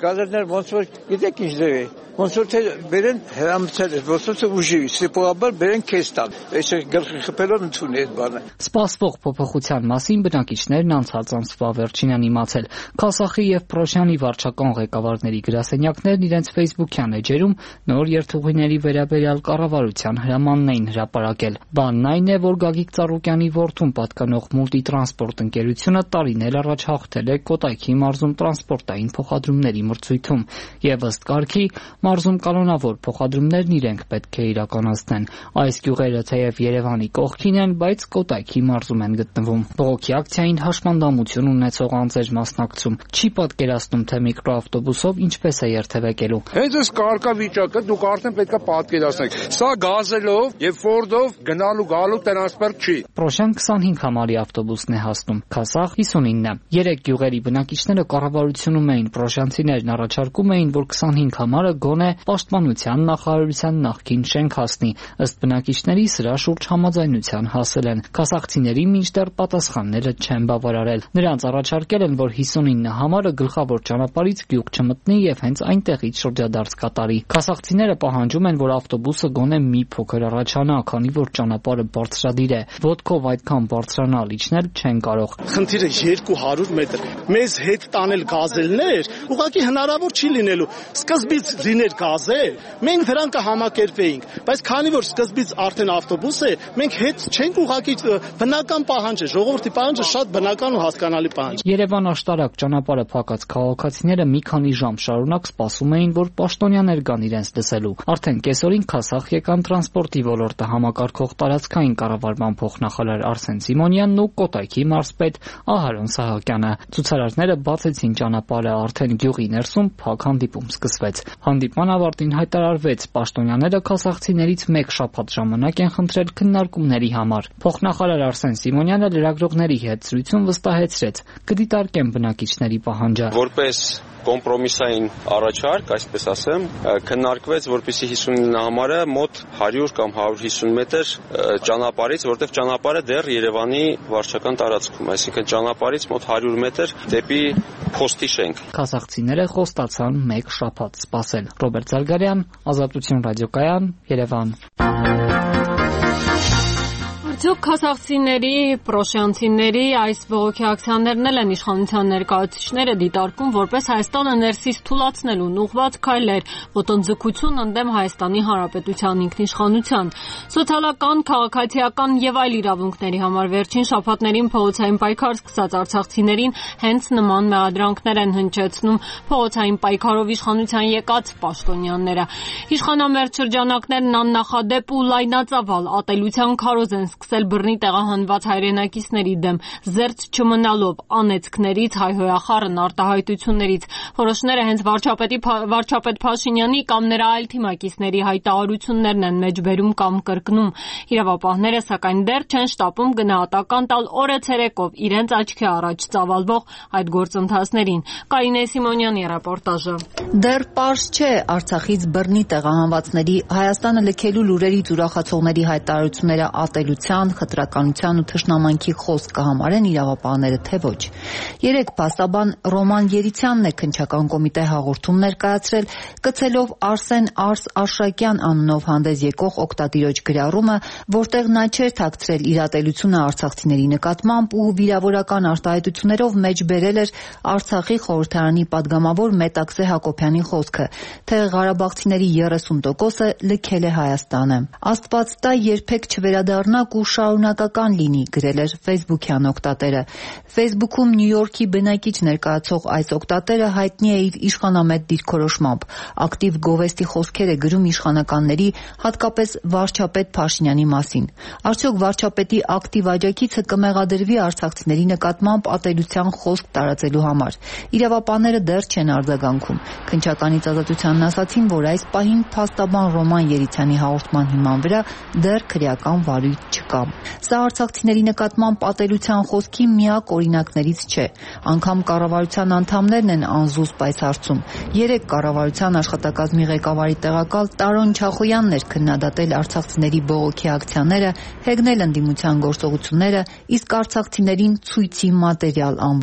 գազելներ ոնց որ գիտեք ինչ դեր է։ Ոնց որ թե բերեն հրամցել է, ոնց որ ուժի, սիպորաբար բերեն քեզ տան։ Այսը գլխի խփելով ընդունի այդ բանը։ Սպասվող փոփոխության մասին բնակիչներն անցած ամսվա վերջին են իմացել։ Քասախի եւ Պրոշյանի վարչական ղեկավարների գրասենյակներն իրենց Facebook-յան էջերում նոր երթուղիների վերաբերյալ կառավարության հրամանն էին հրապարակել։ Բանն այն է, որ Գագիկ Ծառուկյանի որդուն պատկանող Մուլտիտրանսպորտ ընկերությունը տարիներ առաջ հաղթել է Կոտայքի մարզում տրանսպորտային փոխադրումների մրցույթում եւ ըստ կարգի մարզում կանոնավոր փոխադրումներն իրենք պետք է իրականացնեն։ Այս գյուղերը թեև Երևանի կողքին են, բայց Կոտայքի մարզում են գտնվում։ Բողոքի ակցիային հաշմանդամություն ունեցող անձեր մասնակցում չի պատկերացնում, թե միկրոավտոբուսով ինչպես է երթևեկելու։ Հենց այս կարգավիճակը դուք արդեն պետք է պատկերացնեք։ Սա գազելով եւ Ֆորդով գնալու գալու տրանսպորտ չի։ Պրոշյան քսանհինգ համարի ավտոբուսն է հասնում, Քասախ հիսունինը։ Երեք գյուղերի բնակիչները կառավարությունում էին, պրոշյանցիներն առաջարկում էին, որ քսանհինգ համարը գոնե պաշտպանության նախարարության նախկին շենք հասնի։ Ըստ բնակիչների սրա շուրջ համաձայնության հասել են։ Քասախցիների մինչդեռ պատասխանները չեն բավարարել։ Նրանց առաջարկել են, որ հիսունինը համարը գլխավոր ճանապարհից գյուղ չմտնի եւ հենց այնտեղից շրջադարձ կատարի։ Քասախցիները պահանջում են, որ ավտոբուսը գոնե մի փոքր առաջանա, քանի որ ճանապարհը բարձրադիր է։ Ոտքով այդքան բարձրանալ իջնել չեն կարող։ Խնդիրը երկու հարյուր մետր։ Մեզ հետ տանել գազելներ ուղղակի հնարավոր չի լինելու։ Սկզբից լիներ գազել, մենք դրանք կհամակերպեինք, բայց քանի որ սկզբից արդեն ավտոբուս է, մենք հետ չենք ուղղակի բնական պահանջ է, ժողովրդի պահանջը շատ բնական ու հասկանալի պահանջ։ Երևան աշտարակ ճանապարհը փակած քաղաքացիները մի քանի ժամ շարունակ սպասում էին, որ պաշտոնյաներ գան իրենց լսելու։ Արդեն կեսօրին Քասախ եկան տրանսպորտի ոլորտը համակարգող տարածքային կառավարման փոխնախարար Արսեն Սիմոնյանն ու Կոտայքի մարզպետ Ահարոն Սահակյանը։ Ցուցարարները բացեցին ճանապարհը, արդեն գյուղի ներսում փակ հանդիպում սկսվեց։ Հանդիպման ավարտին հայտարարվեց, պաշտոնյաները քասախցիներից մեկ շաբաթ ժամանակ են խնդրել քննարկումների համար։ Փոխնախարար Արսեն Սիմոնյանը լրագրողների հետ զրույցում վստահեցրեց, կդիտարկեն բնակիչների պահանջը։ Որպես կոմպրոմիսային առաջարկ, այսպես ասեմ, քննարկվեց, որպեսզի հիսունինը համարը մոտ հարյուր կամ հարյուր հիսուն մետր ճանապարհից, որտեղ ճանապարհը դեռ Երևանի վարչական տարածքում, այսինքն ճանապարհից մոտ հարյուր մետր դեպի փոստի շենք։ Քասախցիները խոստացան մեկ շաբաթ սպասել։ Ռոբերտ Զարգարյան, Ազատություն ռադիոկայան, Երևան։ Արդյոք քասախցիների, պրոշյանցիների այս բողոքի ակցիաներն են իշխանության ներկայացուցիչները դիտարկում որպես Հայաստանը ներսից թուլացնելուն ուղղված քայլեր, ոտնձգություն ընդդեմ Հայաստանի Հանրապետության ինքնիշխանության։ Սոցիալական, քաղաքացիական եւ այլ իրավունքների համար վերջին շաբաթներին փողոցային պայքար սկսած արցախցիներին հենց նման մեղադրանքներ են հնչեցնում փողոցային պայքարով իշխանության եկած պաշտոնյաները։ Իշխանամերձ շրջանակներն աննախադեպ ու լայնածավալ ատելության քարոզ են սկսել բռնի տեղահանված հայրենակիցների դեմ, զերծ չմնալով անեծքներից, հայհոյախառն արտահայտություններից։ Որոշները հենց վարչապետի վարչապետ Փաշինյանի կամ նրա այլ թիմակիցների հայտարարություններն են մեջբերում կամ կրկնում։ Իրավապահները սակայն դեռ չեն շտապում գնահատական տալ օրեցերեկով իրենց աչքի առաջ ծավալվող այդ գործընթացներին։ Կարինե Սիմոնյանի ռեպորտաժը։ Դեռ պարզ չէ Արցախից բռնի տեղահանվածների Հայաստանը լքելու լուրերից ուրախացողների հայտարարությունները ատելության, խտրականության ու թշնամանքի խոսք կհամարեն իրավապահները, թե ոչ։ Երեք փաստաբան Ռոման Երիցյանն է քննչական կոմիտե հաղորդում ներկայացրել, գծելով Արսեն Արս Աշակյան անունով հանդես եկող օգտատիրոջ գրառումը, որտեղ նա չէր թաքցրել իր ատելությունը արցախցիների նկատմամբ ու վիրավորական արտահայտություններով մեջ բերել էր Արցախի խորհրդարանի падգամավոր Մետաքսե Հակոբյանի խոսքը, թե Ղարաբաղցիների երեսուն տոկոսը լքել է Հայաստանը։ Աստված տա երբեք չվերադառնաք ու շարունակական լինի, գրել էր Facebook-յան օգտատերը։ Facebook-ում Նյու Յորքի բնակիչ ներկայացող այս օգտատերը հայտնի է իր իշխանամետ դիրքորոշմամբ, ակտիվ գովեստի խոսքեր է գրում իշխանականների, հատկապես վարչապետ Փաշինյանի մասին։ Արդյոք վարչապետի ակտիվ աջակիցը կմեղադրվի արցախցիների նկատմամբ ատելության խոսք տարածելու համար։ Իրավապահները դեռ չեն արձագանքում։ Քննչականից Ազատությանն ասացին, որ այս պահին փաստաբան Ռոման Երիցյանի հաղորդման հիման վրա դեռ քրեական վարույթ չկա։ Սա արցախցիների նկատմամբ ատելության խոսքի միակ օրինակներից չէ։ Անգամ կառավարության անդամներն են անզուսպ այս հարցում։ Երեք կառավարության աշխատակազմի ղեկավարի տեղակալ Տարոն Չախոյանն էր քննադատել արցախցիների բողոքի ակցիաները, հեգնել ընդդիմության գործողությունները, իսկ արցախցիներին ցույցի մատերիալ անվանել։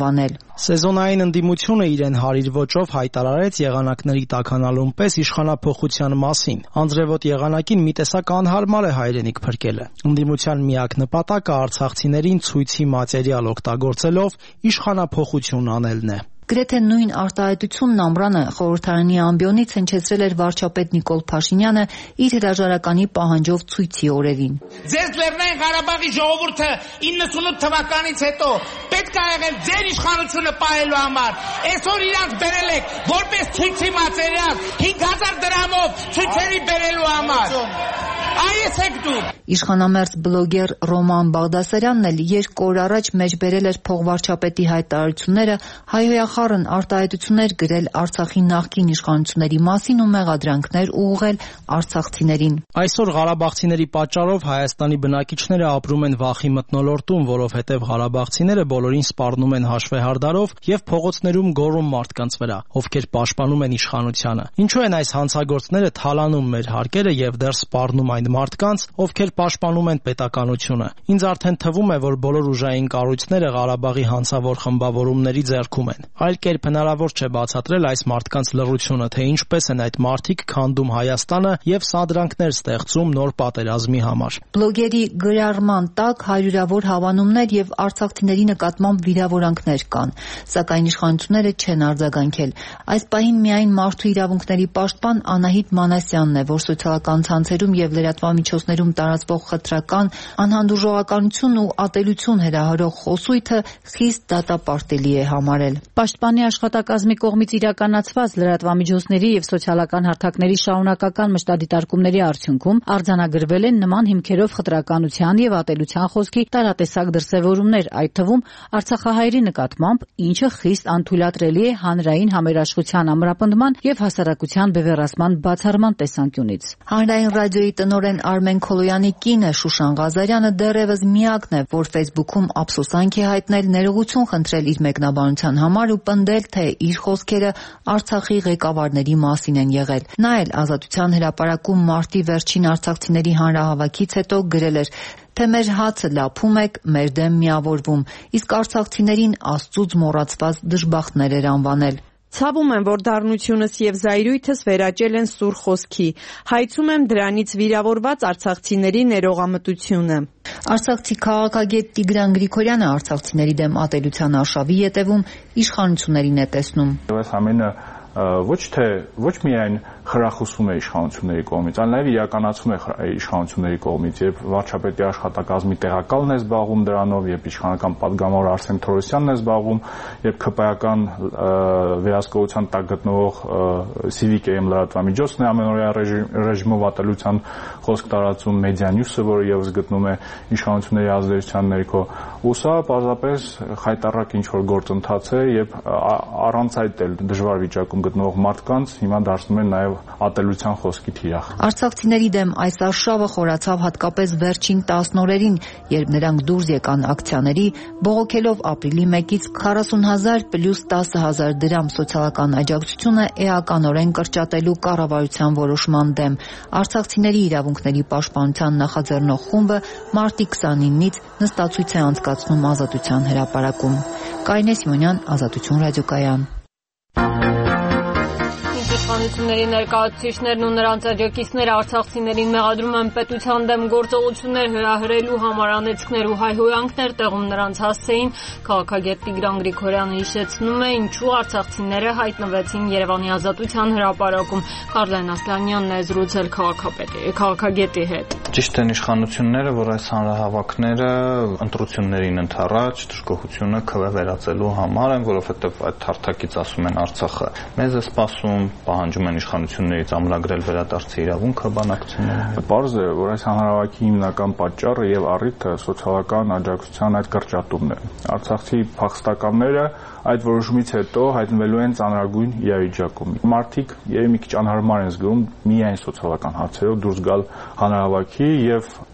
Սեզոնային ընդդիմությունը իրեն հարիր ոճով հայտարարեց եղանակների տաքանալուն պես իշխանափոխության մասին։ Անձրևոտ եղանակին մի տեսակ անհարմար է հայրենիք փրկելը։ Ընդդիմության միակ նպատակը արցախցիներին ցույցի մատերիալ օգտագործելով իշխանափոխություն անելն է։ Գրեթե նույն արտահայտությունն ամռանը խորհրդարանի ամբիոնից հնչեցրել էր վարչապետ Նիկոլ Փաշինյանը իր հրաժարականի պահանջով ցույցի օրերին։ Ձեր Լեռնային Ղարաբաղի ժողովուրդը իննսունութ թվականից հետո պետք է եղել ձեր իշխանությունը պահելու համար։ Այսօր իրանք բերել եք որպես ցույցի մատերիալ հինգ հազար դրամով ցույցերի բերելու համար։ Այս եք դուք։ Իշխանամերձ բլոգեր Ռոման Բաղդասարյանն էլ երկու օր առաջ մեջբերել էր փողվարչապետի հայտարարությունները, հայհոյախառն արտահայտություններ գրել Արցախի նախկին իշխանությունների մասին ու մեղադրանքներ ուղղել արցախցիներին։ Այսօր ղարաբաղցիների պատճառով Հայաստանի բնակիչները ապրում են վախի մթնոլորտում, որովհետև ղարաբաղցիները բոլորին սպառնում են հաշվեհարդարով եւ փողոցներում գոռում մարդկանց վրա, ովքեր պաշտպանում են իշխանությանը։ Ինչու են այս հանցագործները թալանում մեր հարկերը եւ դեռ սպառնում այն մարդկանց, ովքեր պաշտպանում են պետականությունը։ Ինձ արդեն թվում է, որ բոլոր ուժային կառույցները Ղարաբաղի հանցավոր խմբավորումների ձեռքում են։ Այլ կերպ հնարավոր չէ բացատրել այս մարդկանց լռությունը, թե ինչպես են այդ մարդիկ քանդում Հայաստանը եւ սադրանքներ ստեղծում նոր պատերազմի համար։ Բլոգերի գրառման տակ հարյուրավոր հավանումներ եւ արցախցիների նկատմամբ վիրավորանքներ կան, սակայն իշխանությունները չեն արձագանքել։ Այս պահին միայն մարդու իրավունքների պաշտպան Անահիտ Մանասյանն է, որ սոցիալական ցանցերում եւ լրատվամիջոցներում տարածվող խտրական անհանդուրժողականություն ու ատելություն հրահրող խոսույթը խիստ դատապարտելի է համարել։ Պաշտպանի աշխատակազմի կողմից իրականացված լրատվամիջոցների եւ սոցիալական հարթակների շարունակական մշտադիտարկումների արդյունքում արձանագրվել են նման հիմքերով խտրականության եւ ատելության խոսքի տարատեսակ դրսեւորումներ, այդ թվում արցախահայերի նկատմամբ, ինչը խիստ անթույլատրելի է հանրային համերաշխության ամրապնդման եւ հասարակության բևեռացման բացառման տեսանկյունից։ Հանրային ռադիոյի տնօրեն Արմեն Քոլոյանի կինը Շուշան Ղազարյանը դեռևս միակն է, որ Facebook-ում ափսոսանք է հայտնել, ներողություն խնդրել իր մեկնաբանության համար ու պնդել, թե իր խոսքերը Արցախի ղեկավարների մասին են եղել։ Նա էլ Ազատության հրապարակում մարտի վերջին արցախցիների հանրահավաքից հետո գրել էր, թե մեր հացը լափում եք, մեր դեմ միավորվում, իսկ արցախցիներին Աստծուց մոռացված դժբախտներ էր անվանել։ Ցավում եմ, որ դառնությունս եւ զայրույթս վերաճել են սուր խոսքի։ Հայցում եմ դրանից վիրավորված արցախցիների ներողամտությունը։ Արցախցի քաղաքագետ Տիգրան Գրիգորյանը արցախցիների դեմ ատելության արշավի ետևում իշխանություններին է տեսնում։ Այս ամենը ոչ թե ոչ միայն խրախուսում է իշխանությունների կողմից, այլ նաև իրականացում է իշխանությունների կողմից, երբ վարչապետի աշխատակազմի տեղակալն է զբաղվում դրանով, երբ իշխանական падգամավոր Արսեն Թորոսյանն է զբաղվում, երբ ՔՊ-ական վերահսկողության տակ գտնվող Civic-ը լրատվամիջոցն է ամենօրյա ռեժիմով ատելության խոսք տարածում, Media-News-ը, որը եւս գտնում է իշխանությունների ազդեցության ներքո, ու սա պարզապես խայտառակ ինչ-որ գործընթաց է, եւ առանց այդ էլ դժվար վիճակում գտնվող մարդկանց հիմա դարձնում են նաև ատելության խոսքի թիրախ։ Արցախցիների դեմ այս արշավը խորացավ հատկապես վերջին տասն օրերին, երբ նրանք դուրս եկան ակցիաների, բողոքելով ապրիլի մեկից քառասուն հազար պլյուս տասը հազար դրամ սոցիալական աջակցությունը էականորեն կրճատելու կառավարության որոշման դեմ։ Արցախցիների իրավունքների պաշտպանության նախաձեռնող խումբը մարտի քսանինից նստացույց է անցկացնում Ազատության հրապարակում։ Կարինե Սիմոնյան, Ազատություն ռադիոկայան։ Իշխանությունների ներկայացուցիչներն ու նրանց աջակիցները արցախցիներին մեղադրում են պետության դեմ գործողություններ հրահրելու համար անեծքներ ու հայհոյանքներ տեղում նրանց հասցեին, քաղաքագետ Տիգրան Գրիգորյանը հիշեցնում է, ինչու արցախցիները հայտնվեցին Երևանի Ազատության հրապարակում։ Կարլեն Ասլանյանն է զրուցել քաղաքագետի հետ։ Ճիշտ են իշխանությունները, որ այս հանրահավաքները ընտրություններին ընդառաջ դժգոհությունը քվե վերածելու համար են, որովհետև այդ հարթակից ասում են Արցախը մեզ է սպասում, պահանջում են իշխանություններից ամրագրել վերադարձի իրավունքը բանակցություններին։ Պարզ է, որ այս հանրահավաքի հիմնական պատճառը եւ առիթը սոցիալական աջակցության այդ կրճատումն է։ Արցախցի փախստականները այդ որոշումից հետո հայտնվելու են ծանրագույն իրավիճակում։ Մարդիկ երբ մի քիչ անհարմար են զգում միայն սոցիալական հարցերով դուրս գալ հանրահավաքի եւ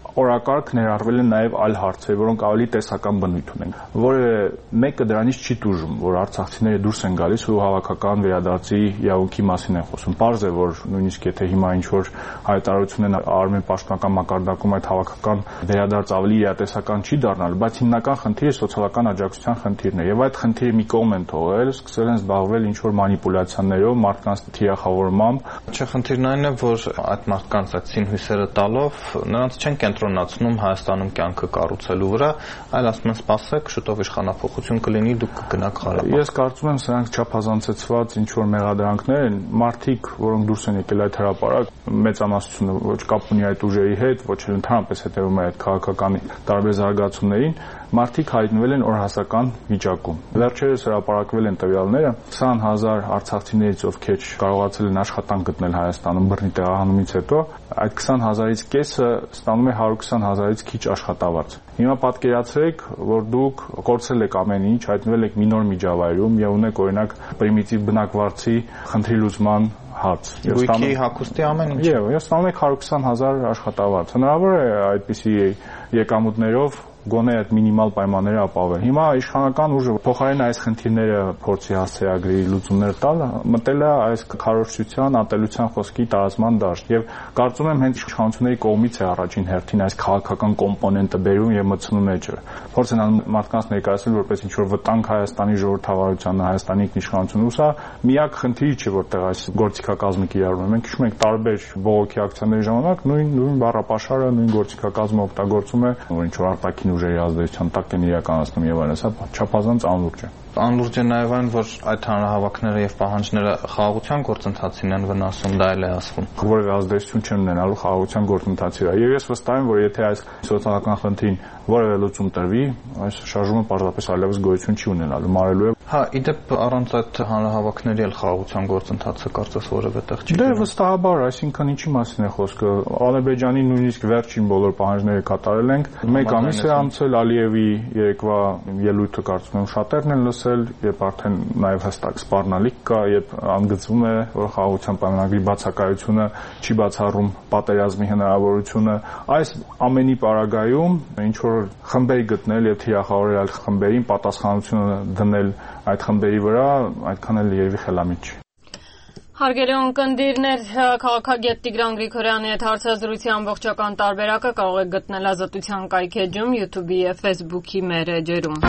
օրակարգ ներառվել են նաև այլ հարցեր, որոնք ավելի տեսական բնույթ ունեն։ Որևէ մեկը դրանից չի տուժում, որ արցախցիները դուրս են գալիս ու հավաքական վերադարձի իրավունքի մասին են խոսում։ Պարզ է, որ նույնիսկ եթե հիմա ինչ-որ հայտարարություն են արմեն պաշտպանական մակարդակում, այդ հավաքական վերադարձ ավելի իրատեսական չի դառնալ, բայց հիմնական խնդիրը սոցիալական աջակցության խնդիրն է, եւ այդ խնդիրը մի կողմ են թողել, սկսել են զբաղվել ինչ-որ մանիպուլյացիաներով, մարդկանց թիրախավորմամբ։ Չէ, խնդիրն այն է, որ այդ մարդկանց այդ սինհույսերը տալով նրանց չեն կենտրոնացնում Հայաստանում կյանքը կառուցելու վրա, այլ ասում են սպասեք, շուտով իշխանափոխություն կլինի, դուք կգնաք Ղարաբաղ։ Ես կարծում եմ, սրանք չափազանցեցված ինչ-որ մեղադրանքներ են, մարդիկ, որոնք դուրս են եկել այդ հրապարակ, մեծամասնությունը ոչ կապ ունի այդ ուժերի հետ, ոչ էլ ընդհանրապես հետևում է այդ քաղաքական տարբեր զարգացումներին, մարդիկ հայտնվել են օրհասական վիճակում։ Վերջերս հրապարակվել են տվյալները քսան հազար արցախցիներից, ովքեր կարողացել են աշխատանք գտնել Հայաստանում բռնի տեղահանումից հետո, այդ քսան հազարից կեսը ստանում է հարյուր քսան հազարից քիչ աշխատավարձ։ Հիմա պատկերացրեք, որ դուք կորցրել եք ամեն ինչ, հայտնվել եք մի նոր միջավայրում եւ ունեք օրինակ պրիմիտիվ բնակվարձի խնդրի լուծման հարց։ Գույքի հագուստի ամեն ինչ։ Եվ եւ ստանում եք հարյուր քսան հազար աշխատավարձ։ Հնարավոր է այդպիսի եկամուտներով գոնե այդ մինիմալ պայմանները ապահովել։ Հիմա իշխանական ուժը փոխարեն այս խնդիրները փորձի հասցեագրի լուծումներ տալ, մտել է այս քարոզչության, ատելության խոսքի տարածման դաշտ եւ կարծում եմ հենց իշխանությունների կողմից է առաջին հերթին այս քաղաքական կոմպոնենտը բերում եւ մտցնում էջը։ Փորձ են անում մարդկանց ներկայացնել որպես ինչ որ վտանգ Հայաստանի ժողովրդավարությանը, Հայաստանի ինքնիշխանությունը, ու սա միակ խնդիրը չէ, որտեղ այս գործիքակազմը կիրառվում է։ Մենք հիշում ենք տարբեր բողոքի ակցիաների ժամանակ նույն նույն բառապաշարը, նույն գործիքակազմը օգտագործում է, որ ինչ որ արտաքին ուժերի ազդեցության տակ են իրականացնում եւ այլն, սա չափազանց անլուրջ է։ Անլուրջ է նաև այն, որ այդ հանրահավաքները եւ պահանջները խաղաղության գործընթացին են վնասում, դա էլ է ասվում։ Որևէ ազդեցություն չեն ունենալու խաղաղության գործընթացի վրա։ Եվ ես վստահ եմ, որ եթե այս սոցիալական խնդրին որևէ լուծում տրվի, այս շարժումը պարզապես այլևս գոյություն չի ունենալու, մարելու է։ Հա, իդեպ առանց այդ հանրահավաքների էլ խաղաղության գործընթացը կարծես որևէ տեղ չի։ Դե վստահաբար, այսինքն ինչի մասին է խոսքը։ Ադրբեջանի նույնիսկ վերջին բոլոր պահանջները կատարել ենք։ Մեկ ամիս է անցել, Ալիևի երեկվա ելույթը կարծում եմ շատերն են լսել, երբ արդեն նաև հստակ սպառնալիք կա, երբ անգծվում է, որ խաղաղության պայմանագրի բացակայությունը չի բացառում պատերազմի հնարավորությունը, այս ամենի պարագայում ինչ որ խմբեր գտնել եւ թիրախավորել այլ խմբերին, պատասխանատվությունը դնել այդ խմբերի վրա, այդքան էլ երևի խելամիտ չի։ Հարգելի ունկնդիրներ, քաղաքագետ Տիգրան Գրիգորյանի հետ հարցազրույցի ամբողջական տարբերակը կարող եք գտնել Ազատության կայքի էջում, YouTube-ի եւ Facebook-ի մեր էջերում։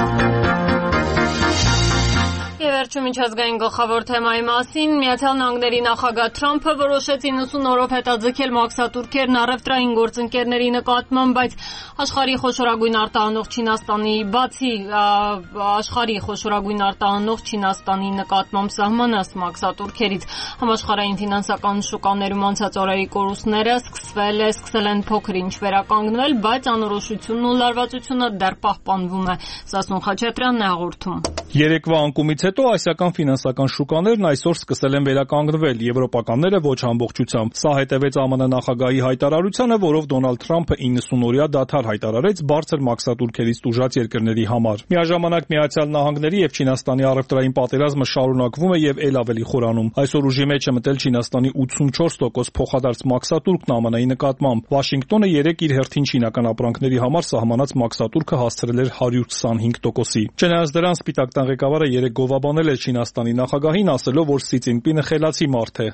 Եվ վերջում միջազգային գլխավոր թեմայի մասին Միացյալ Նահանգների նախագահ Թրամփը որոշեց իննսուն օրով հետաձգել մաքսատուրքերն առևտրային գործընկերների նկատմամբ, բայց աշխարհի խոշորագույն արտահանող Չինաստանի բացի աշխարհի խոշորագույն արտահանող Չինաստանի նկատմամբ սահմանած մաքսատուրքերից համաշխարհային ֆինանսական շուկաներում անցած օրերի կորուստները սկսվել է սկսել են փոքր-ինչ վերականգնվել, բայց անորոշությունն ու լարվածությունը դեռ պահպանվում է։ Սասուն Խաչատրյանն է հաղորդում։ Երեկվա անկումից հետո ասիական ֆինանսական շուկաներն այսօր սկսել են վերականգնվել, եվրոպականները ոչ ամբողջությամբ։ Սա հետևեց ԱՄՆ նախագահի հայտարարությանը, որով Դոնալդ Թրամփը իննսուն օրյա դադար հայտարարեց բարձր մաքսատուրքերից տուժած երկրների համար։ Միաժամանակ Միացյալ Նահանգների եւ Չինաստանի առևտրային պատերազմը շարունակվում է եւ ել ավելի խորանում։ Այսօր ուժի մեջ է մտել Չինաստանի ութսունչորս տոկոս փոխադարձ մաքսատուրքն ԱՄՆ-ի նկատմամբ։ Վաշինգտոնը երեկ իր հերթին չինական ապրանքների համար սահմանած մաքսատուրքը հասցրել էր հարյուր քսանհինգ տոկոսի։ Չնայած դրան Սպիտակ տան ղեկավարը երեկ գովաբանել է Չինաստանի նախագահին, ասելով, որ Սի Ցինպինը խելացի մարդ է։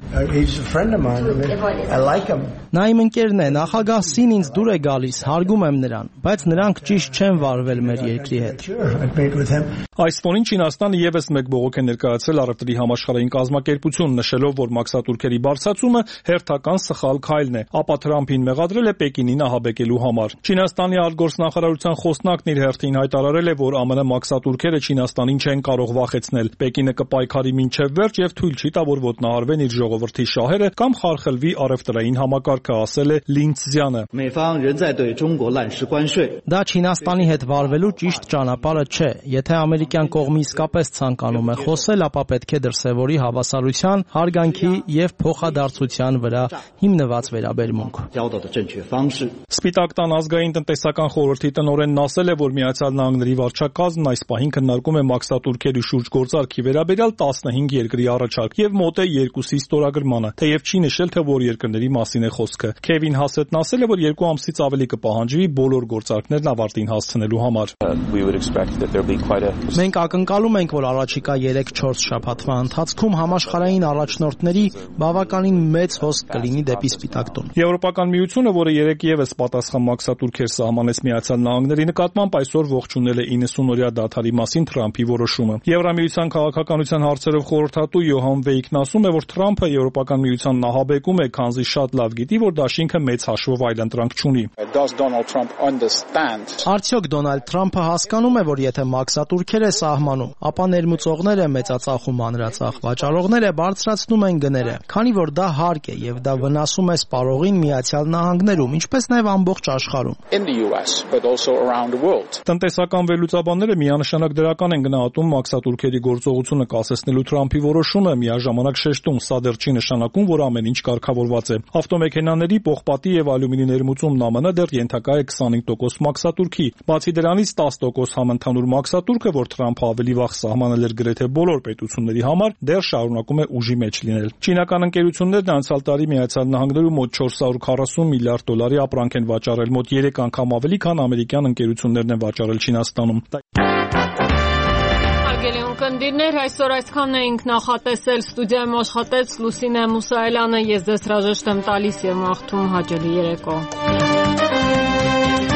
Նա իմ ընկերն է, նախագահ Սին ինձ դուր է գալիս, հարգում եմ նրան, բայց նրանք ճիշտ չեն վարվել մեր երկրի հետ։ Այս ֆոնին Չինաստանը եւս մեկ բողոք է ներկայացրել առևտրի համաշխարհային կազմակերպություն, նշելով, որ մաքսատուրքերի բարձրացումը հերթական սխալ քայլն է, ապա Թրամփին մեղադրել է Պեկինին ահաբեկելու համար։ Չինաստանի արտգործնախարարության խոսնակն իր հերթին հայտարարել է, որ ԱՄՆ մաքսատուրքերը Չինաստանին չեն կարող վախեցնել։ Պեկինը կպայքարի մինչև վերջ եւ թույլ չի տա, որ ոտնահարվեն իր ժողովրդի շահերը կամ խարխլվի առևտրային համակարգը, ասել է Լին Ցզյանը։ Դա Չինաստանի հետ վարվելու ճիշտ ճանապարհը չէ։ Եթե ամերիկյան կողմը իսկապես ցանկանում է խոսել, ապա պետք է դրսևորի հավասարության, հարգանքի եւ փոխադարձության վրա հիմնված վերաբերմունք։ Սպիտակ տան ազգային տնտեսական խորհրդի տնօրենն ասել է, որ Միացյալ Նահանգների վարչակազմն այս պահին քննարկում է մաքսատուրքերի շուրջ գործարքի վերաբերյալ տասնհինգ երկրի առաջարկ եւ մոտ է երկուսի ստորագրմանը, թեև չի նշել, թե որ երկրների մասին է խոսքը։ Քևին Հասետն ասել է, որ երկու ամսից ավելի կպահանջվի բոլոր գործարքներն ավարտին հասցնելու համար։ Մենք ակնկալում ենք, որ առաջիկա երեք-չորս շաբաթվա ընթացքում համաշխարհային առաջնորդների բավականին մեծ հոսք կլինի դեպի Սպիտակ տուն։ Եվրոպական միությունը, որը երեք եւս պատասխան մաքսատուրքեր սահմանեց Միացյալ Նահանգների նկատմամբ, այսօր ողջունել է իննսունօրյա դադարի մասին Թրամփի որոշումը։ Եվրամիության քաղաքականության հարցերով խորհրդատու Յոհան Վեյքն ասում է, որ Թրամփը Եվրոպական միության նահաբեկում է, քանզի շատ լավ գիտի, որ դաշինքը մեծ հաշվով այլընտրանք չունի։ Արդյոք Դոնալդ Թրամփը հասկանում է, որ եթե մաքսատուրքեր է սահմանում, ապա ներմուծողները մեծածախ ու մանրածախ վաճառողները բարձրացնում են գները, քանի որ դա հարկ է եւ դա վնասում է սպառողին Միացյալ Նահանգներում, ինչպես նաեւ ամբողջ աշխարհում։ Տնտեսական վերլուծաբանները միանշանակ դրական են գնահատում մաքսատուրքերի գործողությունը կասեցնելու Թրամփի որոշումը, միաժամանակ շեշտում, սա դեռ չի նշանակում, որ ամեն ինչ կարգավորված է։ Ավտոմեքենաների, պողպատի եւ ալյումինի ներմուծումն ԱՄՆ դեռ ենթակա է քսանհինգ տոկոս մաքսատուրքի։ Բացի դրանից տասը տոկոս համընդհանուր մաքսատուրքը, որ Թրամփը ավելի վաղ սահմանել էր գրեթե բոլոր պետությունների համար, դեռ շարունակում է ուժի մեջ լինել։ Չինական ընկերություններն անցյալ տարի Միացյալ Նահանգներում մոտ չորս հարյուր քառասուն միլիարդ դոլարի ապրանք են վաճառել, մոտ երեք անգամ ավելի, քան ամերիկյան ընկերություններն են վաճառել Չինաստանում։ Հարգելի ունկնդիրներ, այսօր այսքանն էինք նախատեսել, ստուդիայում աշխատեց Լուսինե Մուսայելյանը, ես ձեզ հրաժեշտ եմ տալիս եւ մաղթում հաճելի երեկո։